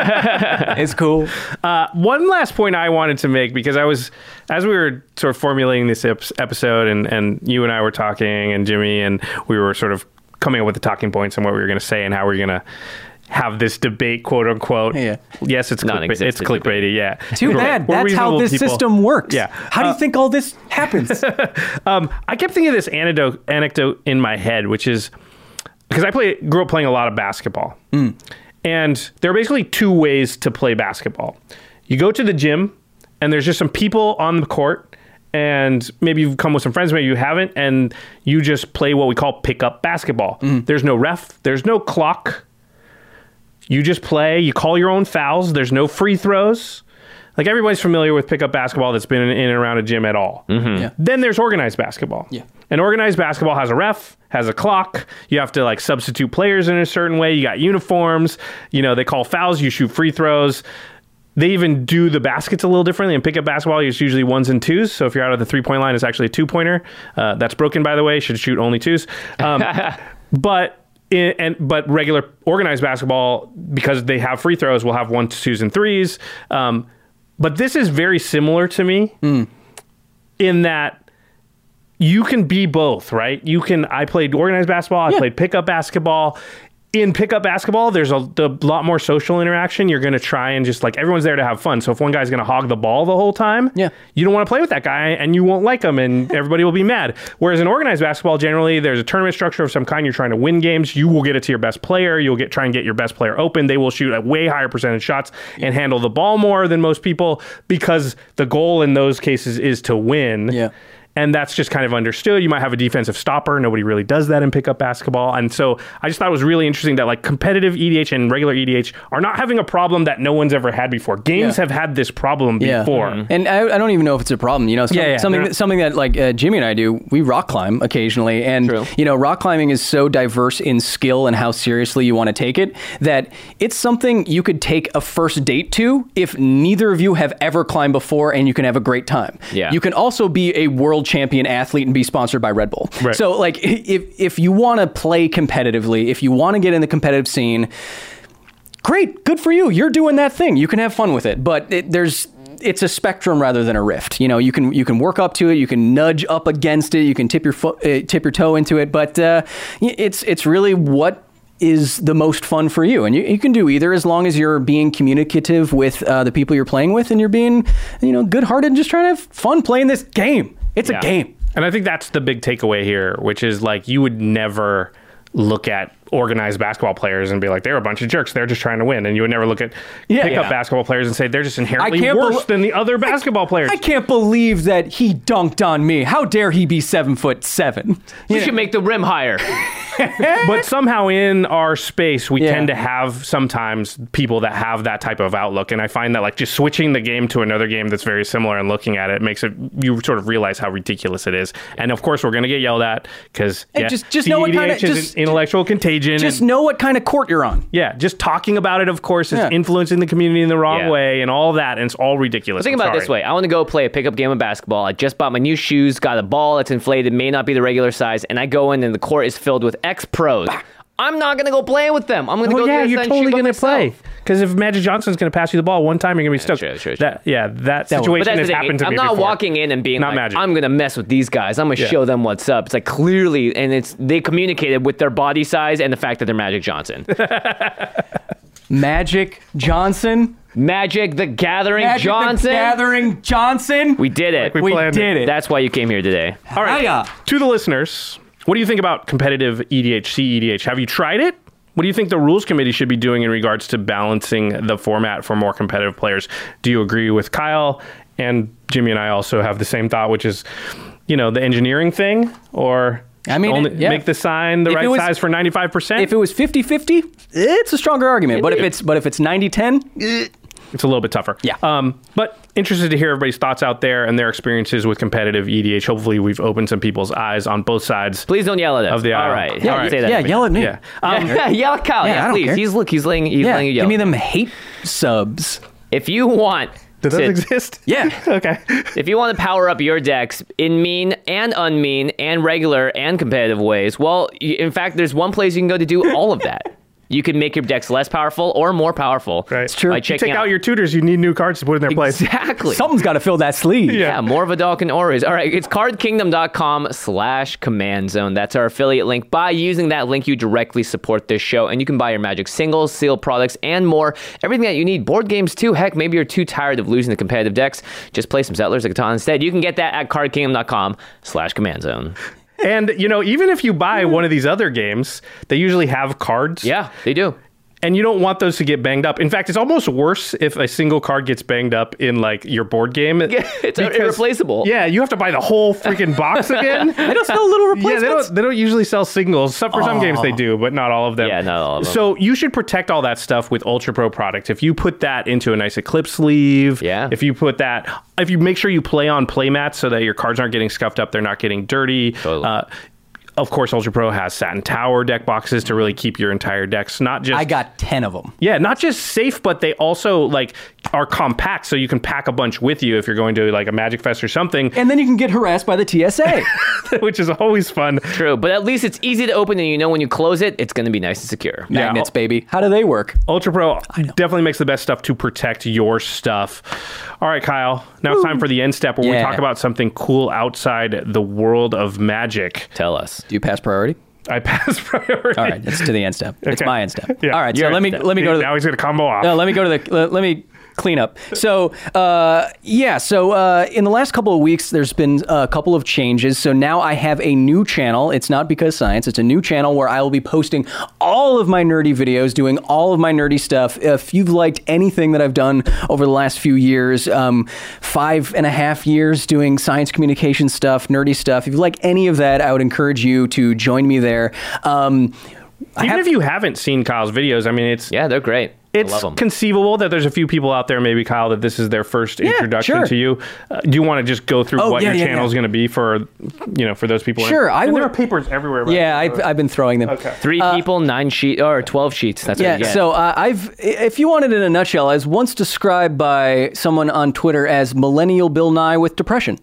It's cool. Uh, one last point I wanted to make, because I was, as we were sort of formulating this ep- episode, and, and you and I were talking, and Jimmy, and we were sort of coming up with the talking points and what we were going to say and how we were going to have this debate, quote unquote. Yeah. Yes, it's clickbait. It's clickbaity. Yeah. Too We're- bad. we're That's how reasonable this people. system works. Yeah. How do you Uh, think all this happens? um, I kept thinking of this anecdote, anecdote in my head, which is because I play, grew up playing a lot of basketball. Mm. And there are basically two ways to play basketball. You go to the gym, and there's just some people on the court, and maybe you've come with some friends, maybe you haven't, and you just play what we call pickup basketball. Mm. There's no ref, there's no clock. You just play, you call your own fouls, there's no free throws. Like, everybody's familiar with pickup basketball that's been in, in and around a gym at all. Mm-hmm. Yeah. Then there's organized basketball. Yeah. And organized basketball has a ref, has a clock. You have to like substitute players in a certain way. You got uniforms. You know, they call fouls. You shoot free throws. They even do the baskets a little differently. In pickup basketball, it's usually ones and twos. So if you're out of the three-point line, it's actually a two-pointer. Uh, that's broken, by the way. Should shoot only twos. Um, but... In, and but regular organized basketball, because they have free throws, will have ones, twos, and threes. Um, but this is very similar to me mm. in that you can be both, right? You can. I played organized basketball. I Yeah. played pickup basketball. In pickup basketball, there's a, a lot more social interaction. You're going to try and just like, everyone's there to have fun. So if one guy's going to hog the ball the whole time, yeah. you don't want to play with that guy, and you won't like him, and everybody will be mad. Whereas in organized basketball, generally there's a tournament structure of some kind. You're trying to win games. You will get it to your best player. You'll get try and get your best player open. They will shoot a way higher percentage shots and handle the ball more than most people, because the goal in those cases is to win. Yeah. And that's just kind of understood. You might have a defensive stopper. Nobody really does that in pickup basketball. And so I just thought it was really interesting that like competitive E D H and regular E D H are not having a problem that no one's ever had before. Games Yeah. have had this problem Yeah. before. Mm-hmm. And I, I don't even know if it's a problem. You know, some, Yeah, yeah. something They're- that, something that like uh, Jimmy and I do. We rock climb occasionally, and True. you know, rock climbing is so diverse in skill and how seriously you want to take it that it's something you could take a first date to if neither of you have ever climbed before, and you can have a great time. Yeah. You can also be a world champion athlete and be sponsored by Red Bull. Right. So like, if if you want to play competitively, if you want to get in the competitive scene, great, good for you. You're doing that thing. You can have fun with it. But it, there's it's a spectrum rather than a rift. You know, you can you can work up to it, you can nudge up against it, you can tip your foot, uh, tip your toe into it. But uh, it's it's really what is the most fun for you, and you, you can do either, as long as you're being communicative with uh, the people you're playing with, and you're being, you know, good-hearted and just trying to have fun playing this game. It's Yeah. a game. And I think that's the big takeaway here, which is like you would never look at organized basketball players and be like, they're a bunch of jerks. They're just trying to win. And you would never look at Yeah. pickup Yeah. basketball players and say they're just inherently can't worse bel- than the other basketball players. I can't believe that he dunked on me. How dare he be seven foot seven? You should make the rim higher. But somehow in our space, we Yeah. tend to have sometimes people that have that type of outlook. And I find that like just switching the game to another game that's very similar and looking at it makes it, you sort of realize how ridiculous it is. And of course, we're going to get yelled at because Hey, yeah, just- just know what C E D kinda- H is just- intellectual contagion. Just and, know what kind of court you're on. yeah, just talking about it, of course, is Yeah. influencing the community in the wrong Yeah. way and all that. And it's all ridiculous. Think I'm about it this sorry. way. I want to go play a pickup game of basketball. I just bought my new shoes, got a ball that's inflated, may not be the regular size, and I go in and the court is filled with ex-pros. I'm not going to go play with them. I'm going to Oh, go yeah, there you're and totally shoot by going to play. myself. Because if Magic Johnson's going to pass you the ball one time, you're going to be stoked. true, true, true. That, yeah, that But situation that's has the thing. happened to I'm me not before. walking in and being Not like, Magic. I'm going to mess with these guys. I'm going to Yeah. show them what's up. It's like clearly, and it's they communicated with their body size and the fact that they're Magic Johnson. Magic Johnson. Magic the Gathering Magic Johnson. the Gathering Johnson. We did it. we We planned did it. That's why you came here today. All right. Hiya. To the listeners, what do you think about competitive E D H, C E D H? Have you tried it? What do you think the rules committee should be doing in regards to balancing the format for more competitive players? Do you agree with Kyle? And Jimmy and I also have the same thought, which is, you know, the engineering thing, or I mean, only yeah. make the sign the If right it was- size for ninety-five percent? If it was fifty-fifty, it's a stronger argument. But if it's but if it's ninety ten, It's a little bit tougher. Yeah. Um, but interested to hear everybody's thoughts out there and their experiences with competitive E D H. Hopefully, we've opened some people's eyes on both sides. Please don't yell at us. Of the All aisle. right. Yeah, All right. Say that yeah, to me. yell at me. Yeah. Um, Yeah, yell at Kyle. Yeah, Yeah, I don't please. care. He's look. He's letting. He's yeah, letting you yell. give me them hate subs. If you want. Does that to- exist? Yeah. Okay. If you want to power up your decks in mean and unmean and regular and competitive ways, well, y- in fact, there's one place you can go to do all of that. You can make your decks less powerful or more powerful. Right. It's true. By You checking take out your tutors, you need new cards to put in their place. Exactly. Something's got to fill that sleeve. Yeah, more of a dog can always. All right, it's cardkingdom.com slash command zone. That's our affiliate link. By using that link, you directly support this show, and you can buy your Magic singles, sealed products, and more. Everything that you need. Board games, too. Heck, maybe you're too tired of losing the competitive decks. Just play some Settlers of Catan instead. You can get that at cardkingdom.com slash command zone. And, you know, even if you buy one of these other games, they usually have cards. Yeah, they do. And you don't want those to get banged up. In fact, it's almost worse if a single card gets banged up in like your board game. Yeah, it's irreplaceable. Yeah, you have to buy the whole freaking box again. They don't sell little Yeah, replacements. they don't. They don't usually sell singles. Some, for some games they do, but not all of them. Yeah, not all of them. So you should protect all that stuff with Ultra Pro products. If you put that into a nice Eclipse sleeve, Yeah. If you put that, if you make sure you play on play mats so that your cards aren't getting scuffed up, they're not getting dirty. Totally. Uh, of course, Ultra Pro has Satin Tower deck boxes to really keep your entire decks not just I got ten of them. yeah, not just safe, but they also like are compact, so you can pack a bunch with you if you're going to like a Magic Fest or something, And then you can get harassed by the T S A. which is always fun. True, but at least it's easy to open, and you know when you close it, it's going to be nice and secure. Yeah. Magnets, baby. How do they work? Ultra Pro definitely makes the best stuff to protect your stuff. All right, Kyle. Now it's time for the end step where we Yeah. talk about something cool outside the world of Magic. Tell us. Do you pass priority? I pass priority. All right, it's to the end step. It's Okay. my end step. Yeah. All right, so Your let end me step. let me go to the Now he's going to combo off. No, let me go to the. Let, let me clean up. So, uh, yeah. So, uh, in the last couple of weeks, there's been a couple of changes. So now I have a new channel. It's not Because Science. It's a new channel where I will be posting all of my nerdy videos, doing all of my nerdy stuff. If you've liked anything that I've done over the last few years, um, five and a half years doing science communication stuff, nerdy stuff. If you like any of that, I would encourage you to join me there. Um, I Even have- if you haven't seen Kyle's videos, I mean, it's Yeah, they're great. I it's love them. conceivable that there's a few people out there, maybe Kyle, that this is their first Yeah, introduction sure. to you. Uh, do you want to just go through Oh, what yeah, your yeah, channel is yeah. going to be for, you know, for those people? Sure, I And there would- are papers everywhere. by yeah, the way. I've, I've been throwing them. Okay. Three people, nine sheet or twelve sheets. That's what Yeah, you get. so uh, I've, if you want it in a nutshell, I was once described by someone on Twitter as millennial Bill Nye with depression.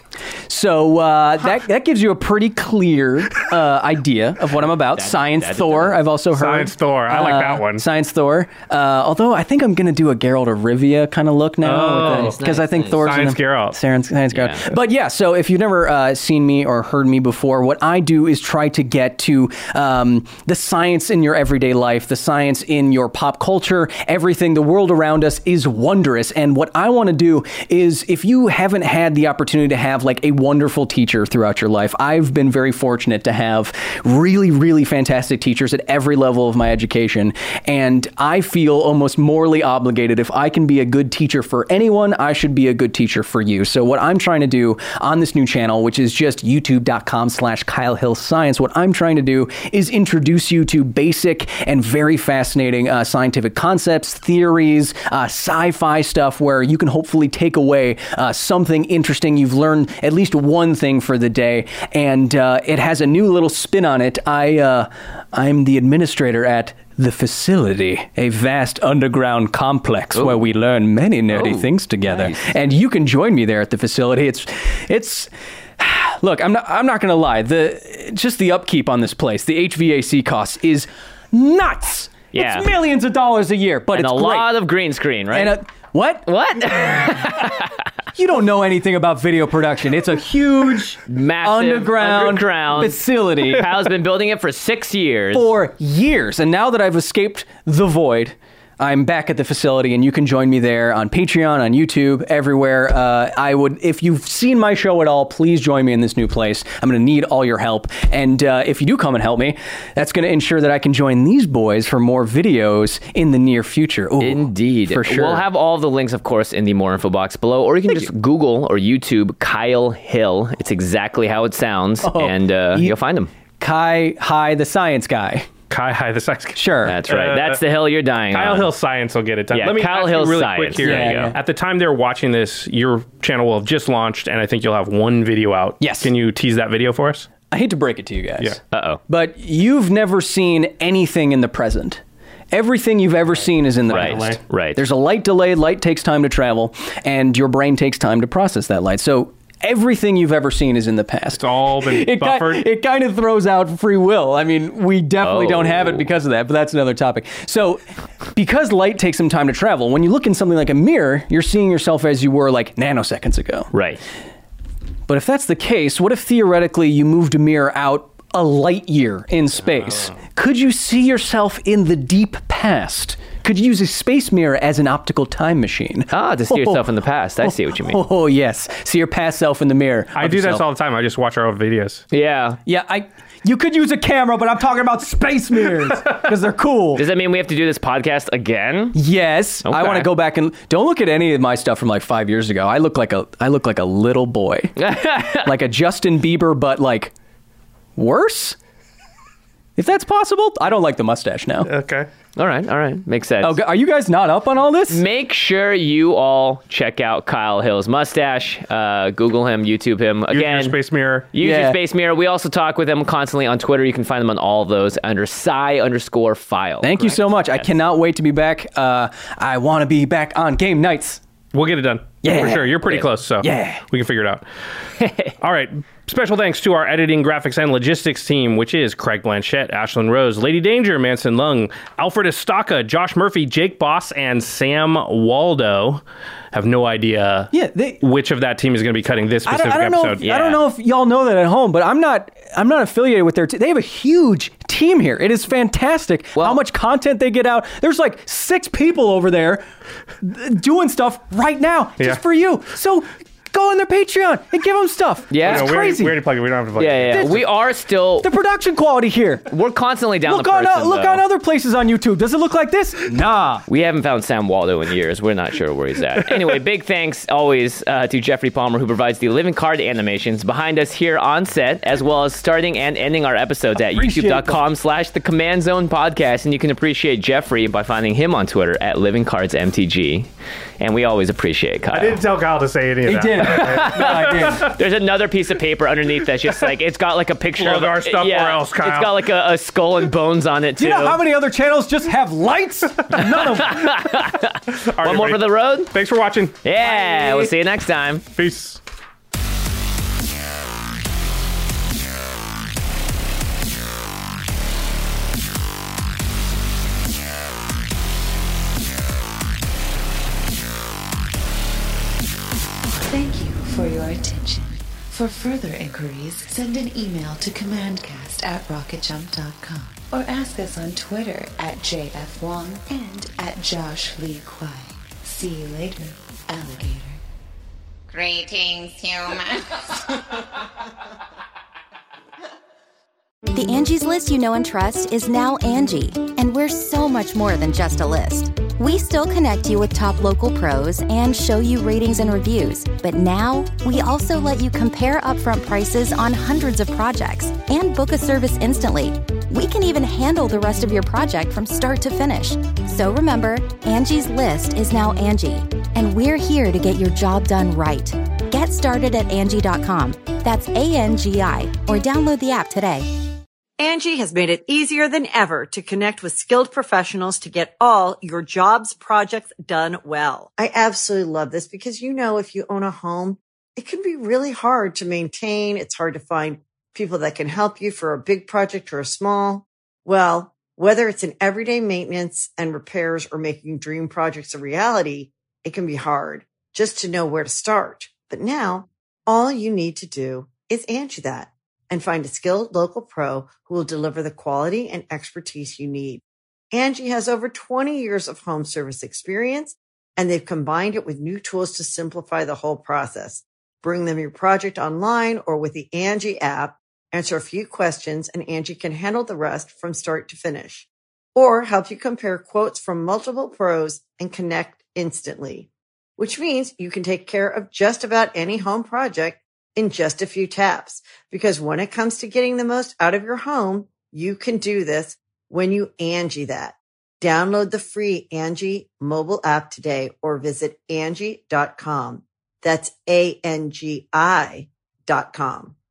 So uh, that that gives you a pretty clear uh, idea of what I'm about. Science that Thor, I've also heard. Science Thor, I like Uh, that one. Science Thor. Uh, although I think I'm going to do a Geralt of Rivia kind of look now. Oh, because nice, I think nice. Thor's Science in a, Geralt. Science, Science Geralt. Yeah. But yeah, so if you've never uh, seen me or heard me before, what I do is try to get to um, the science in your everyday life, the science in your pop culture, everything, the world around us is wondrous. And what I want to do is, if you haven't had the opportunity to have have like a wonderful teacher throughout your life. I've been very fortunate to have really, really fantastic teachers at every level of my education. And I feel almost morally obligated. If I can be a good teacher for anyone, I should be a good teacher for you. So what I'm trying to do on this new channel, which is just youtube.com slash Kyle Hill Science, what I'm trying to do is introduce you to basic and very fascinating uh, scientific concepts, theories, uh, sci-fi stuff where you can hopefully take away uh, something interesting. You've learned at least one thing for the day, and uh, it has a new little spin on it. I, uh, I'm the administrator at The Facility, a vast underground complex Ooh. where we learn many nerdy oh, things together. Nice. And you can join me there at The Facility. It's, it's. Look, I'm not. I'm not going to lie. The just the upkeep on this place, the H V A C cost is nuts. Yeah. It's millions of dollars a year, but and it's a great. lot of green screen, right? And a, what? What? You don't know anything about video production. It's a huge, massive underground, underground facility. Kyle's been building it for six years. For years. And now that I've escaped the void, I'm back at the facility, and you can join me there on Patreon, on YouTube, everywhere. Uh, I would, if you've seen my show at all, please join me in this new place. I'm going to need all your help. And uh, if you do come and help me, that's going to ensure that I can join these boys for more videos in the near future. Ooh, Indeed. For sure. We'll have all the links, of course, in the more info box below, or you can Thank just you. Google or YouTube Kyle Hill. It's exactly how it sounds, oh, and uh, you, you'll find him. Kai Hi, the science guy. Kai Hi, the science guy. Sure. That's right. Uh, That's the hill you're dying Kyle on. Hill Science will get it done. Yeah, Let me Kyle ask Hill you really Science. quick here. There you go. At the time they're watching this, your channel will have just launched, and I think you'll have one video out. Yes. Can you tease that video for us? I hate to break it to you guys. Yeah. Uh-oh. But you've never seen anything in the present. Everything you've ever seen is in the right. past. Right. There's a light delay. Light takes time to travel, and your brain takes time to process that light. So everything you've ever seen is in the past. It's all been it buffered. Kind, it kind of throws out free will. I mean, we definitely oh. don't have it because of that, but that's another topic. So because light takes some time to travel, when you look in something like a mirror, you're seeing yourself as you were like nanoseconds ago. Right. But if that's the case, what if theoretically you moved a mirror out a light year in space? Oh. Could you see yourself in the deep past? Could you use a space mirror as an optical time machine? Ah, to see oh, yourself in the past. I see what you mean. Oh, oh yes. See your past self in the mirror. I do yourself. this all the time. I just watch our old videos. Yeah. Yeah, I... You could use a camera, but I'm talking about space mirrors because they're cool. Does that mean we have to do this podcast again? Yes. Okay. I want to go back and don't look at any of my stuff from like five years ago. I look like a I look like a little boy, like a Justin Bieber, but like worse. If that's possible, I don't like the mustache now. Okay. All right, all right. Makes sense. Oh, are you guys not up on all this? Make sure you all check out Kyle Hill's mustache. Uh, Google him, YouTube him. Again, use your space mirror. Use yeah. your space mirror. We also talk with him constantly on Twitter. You can find them on all of those under sci underscore file. Thank Correct. you so much. Yes. I cannot wait to be back. Uh, I want to be back on game nights. We'll get it done. Yeah. For sure. You're pretty yeah. close, so yeah. we can figure it out. All right. Special thanks to our editing, graphics, and logistics team, which is Craig Blanchett, Ashlyn Rose, Lady Danger, Manson Lung, Alfred Estaca, Josh Murphy, Jake Boss, and Sam Waldo. Have no idea yeah, they, which of that team is going to be cutting this specific I don't, I don't episode. Know if, yeah. I don't know if y'all know that at home, but I'm not I'm not affiliated with their team. They have a huge team here. It is fantastic well, how much content they get out. There's like six people over there doing stuff right now just yeah. for you. So go on their Patreon and give them stuff. Yeah. It's no, we crazy. Already, we already plugged it. We don't have to plug yeah, it. Yeah, yeah. We are still... The production quality here. We're constantly down look the person, on, uh, Look though. on other places on YouTube. Does it look like this? Nah. We haven't found Sam Waldo in years. We're not sure where he's at. Anyway, big thanks always uh, to Jeffrey Palmer, who provides the living card animations behind us here on set, as well as starting and ending our episodes at youtube.com slash the Command Zone podcast. And you can appreciate Jeffrey by finding him on Twitter at Living Cards M T G. And we always appreciate Kyle. I didn't tell Kyle to say any of he that. He did. No, I did. There's another piece of paper underneath that's just like, it's got like a picture Plug of our stuff yeah, or else, Kyle. It's got like a, a skull and bones on it, too. Do you know how many other channels just have lights? None of them. Right, One more everybody. for the road? Thanks for watching. Yeah, Bye. We'll see you next time. Peace. Thank you for your attention. For further inquiries, send an email to commandcast at rocket jump dot com or ask us on Twitter at J F Wong and at Josh Lee Kwai. See you later, alligator. Greetings, humans. The Angie's List you know and trust is now Angie, and we're so much more than just a list. We still connect you with top local pros and show you ratings and reviews, but now we also let you compare upfront prices on hundreds of projects and book a service instantly. We can even handle the rest of your project from start to finish. So remember, Angie's List is now Angie, and we're here to get your job done right. Get started at Angie dot com. That's A N G I, or download the app today. Angie has made it easier than ever to connect with skilled professionals to get all your jobs projects done well. I absolutely love this because, you know, if you own a home, it can be really hard to maintain. It's hard to find people that can help you for a big project or a small. Well, whether it's in everyday maintenance and repairs or making dream projects a reality, it can be hard just to know where to start. But now all you need to do is Angie that and find a skilled local pro who will deliver the quality and expertise you need. Angie has over twenty years of home service experience, and they've combined it with new tools to simplify the whole process. Bring them your project online or with the Angie app, answer a few questions, and Angie can handle the rest from start to finish. Or help you compare quotes from multiple pros and connect instantly, which means you can take care of just about any home project in just a few taps. Because when it comes to getting the most out of your home, you can do this when you Angie that. Download the free Angie mobile app today or visit Angie dot com. That's A N G I dot com.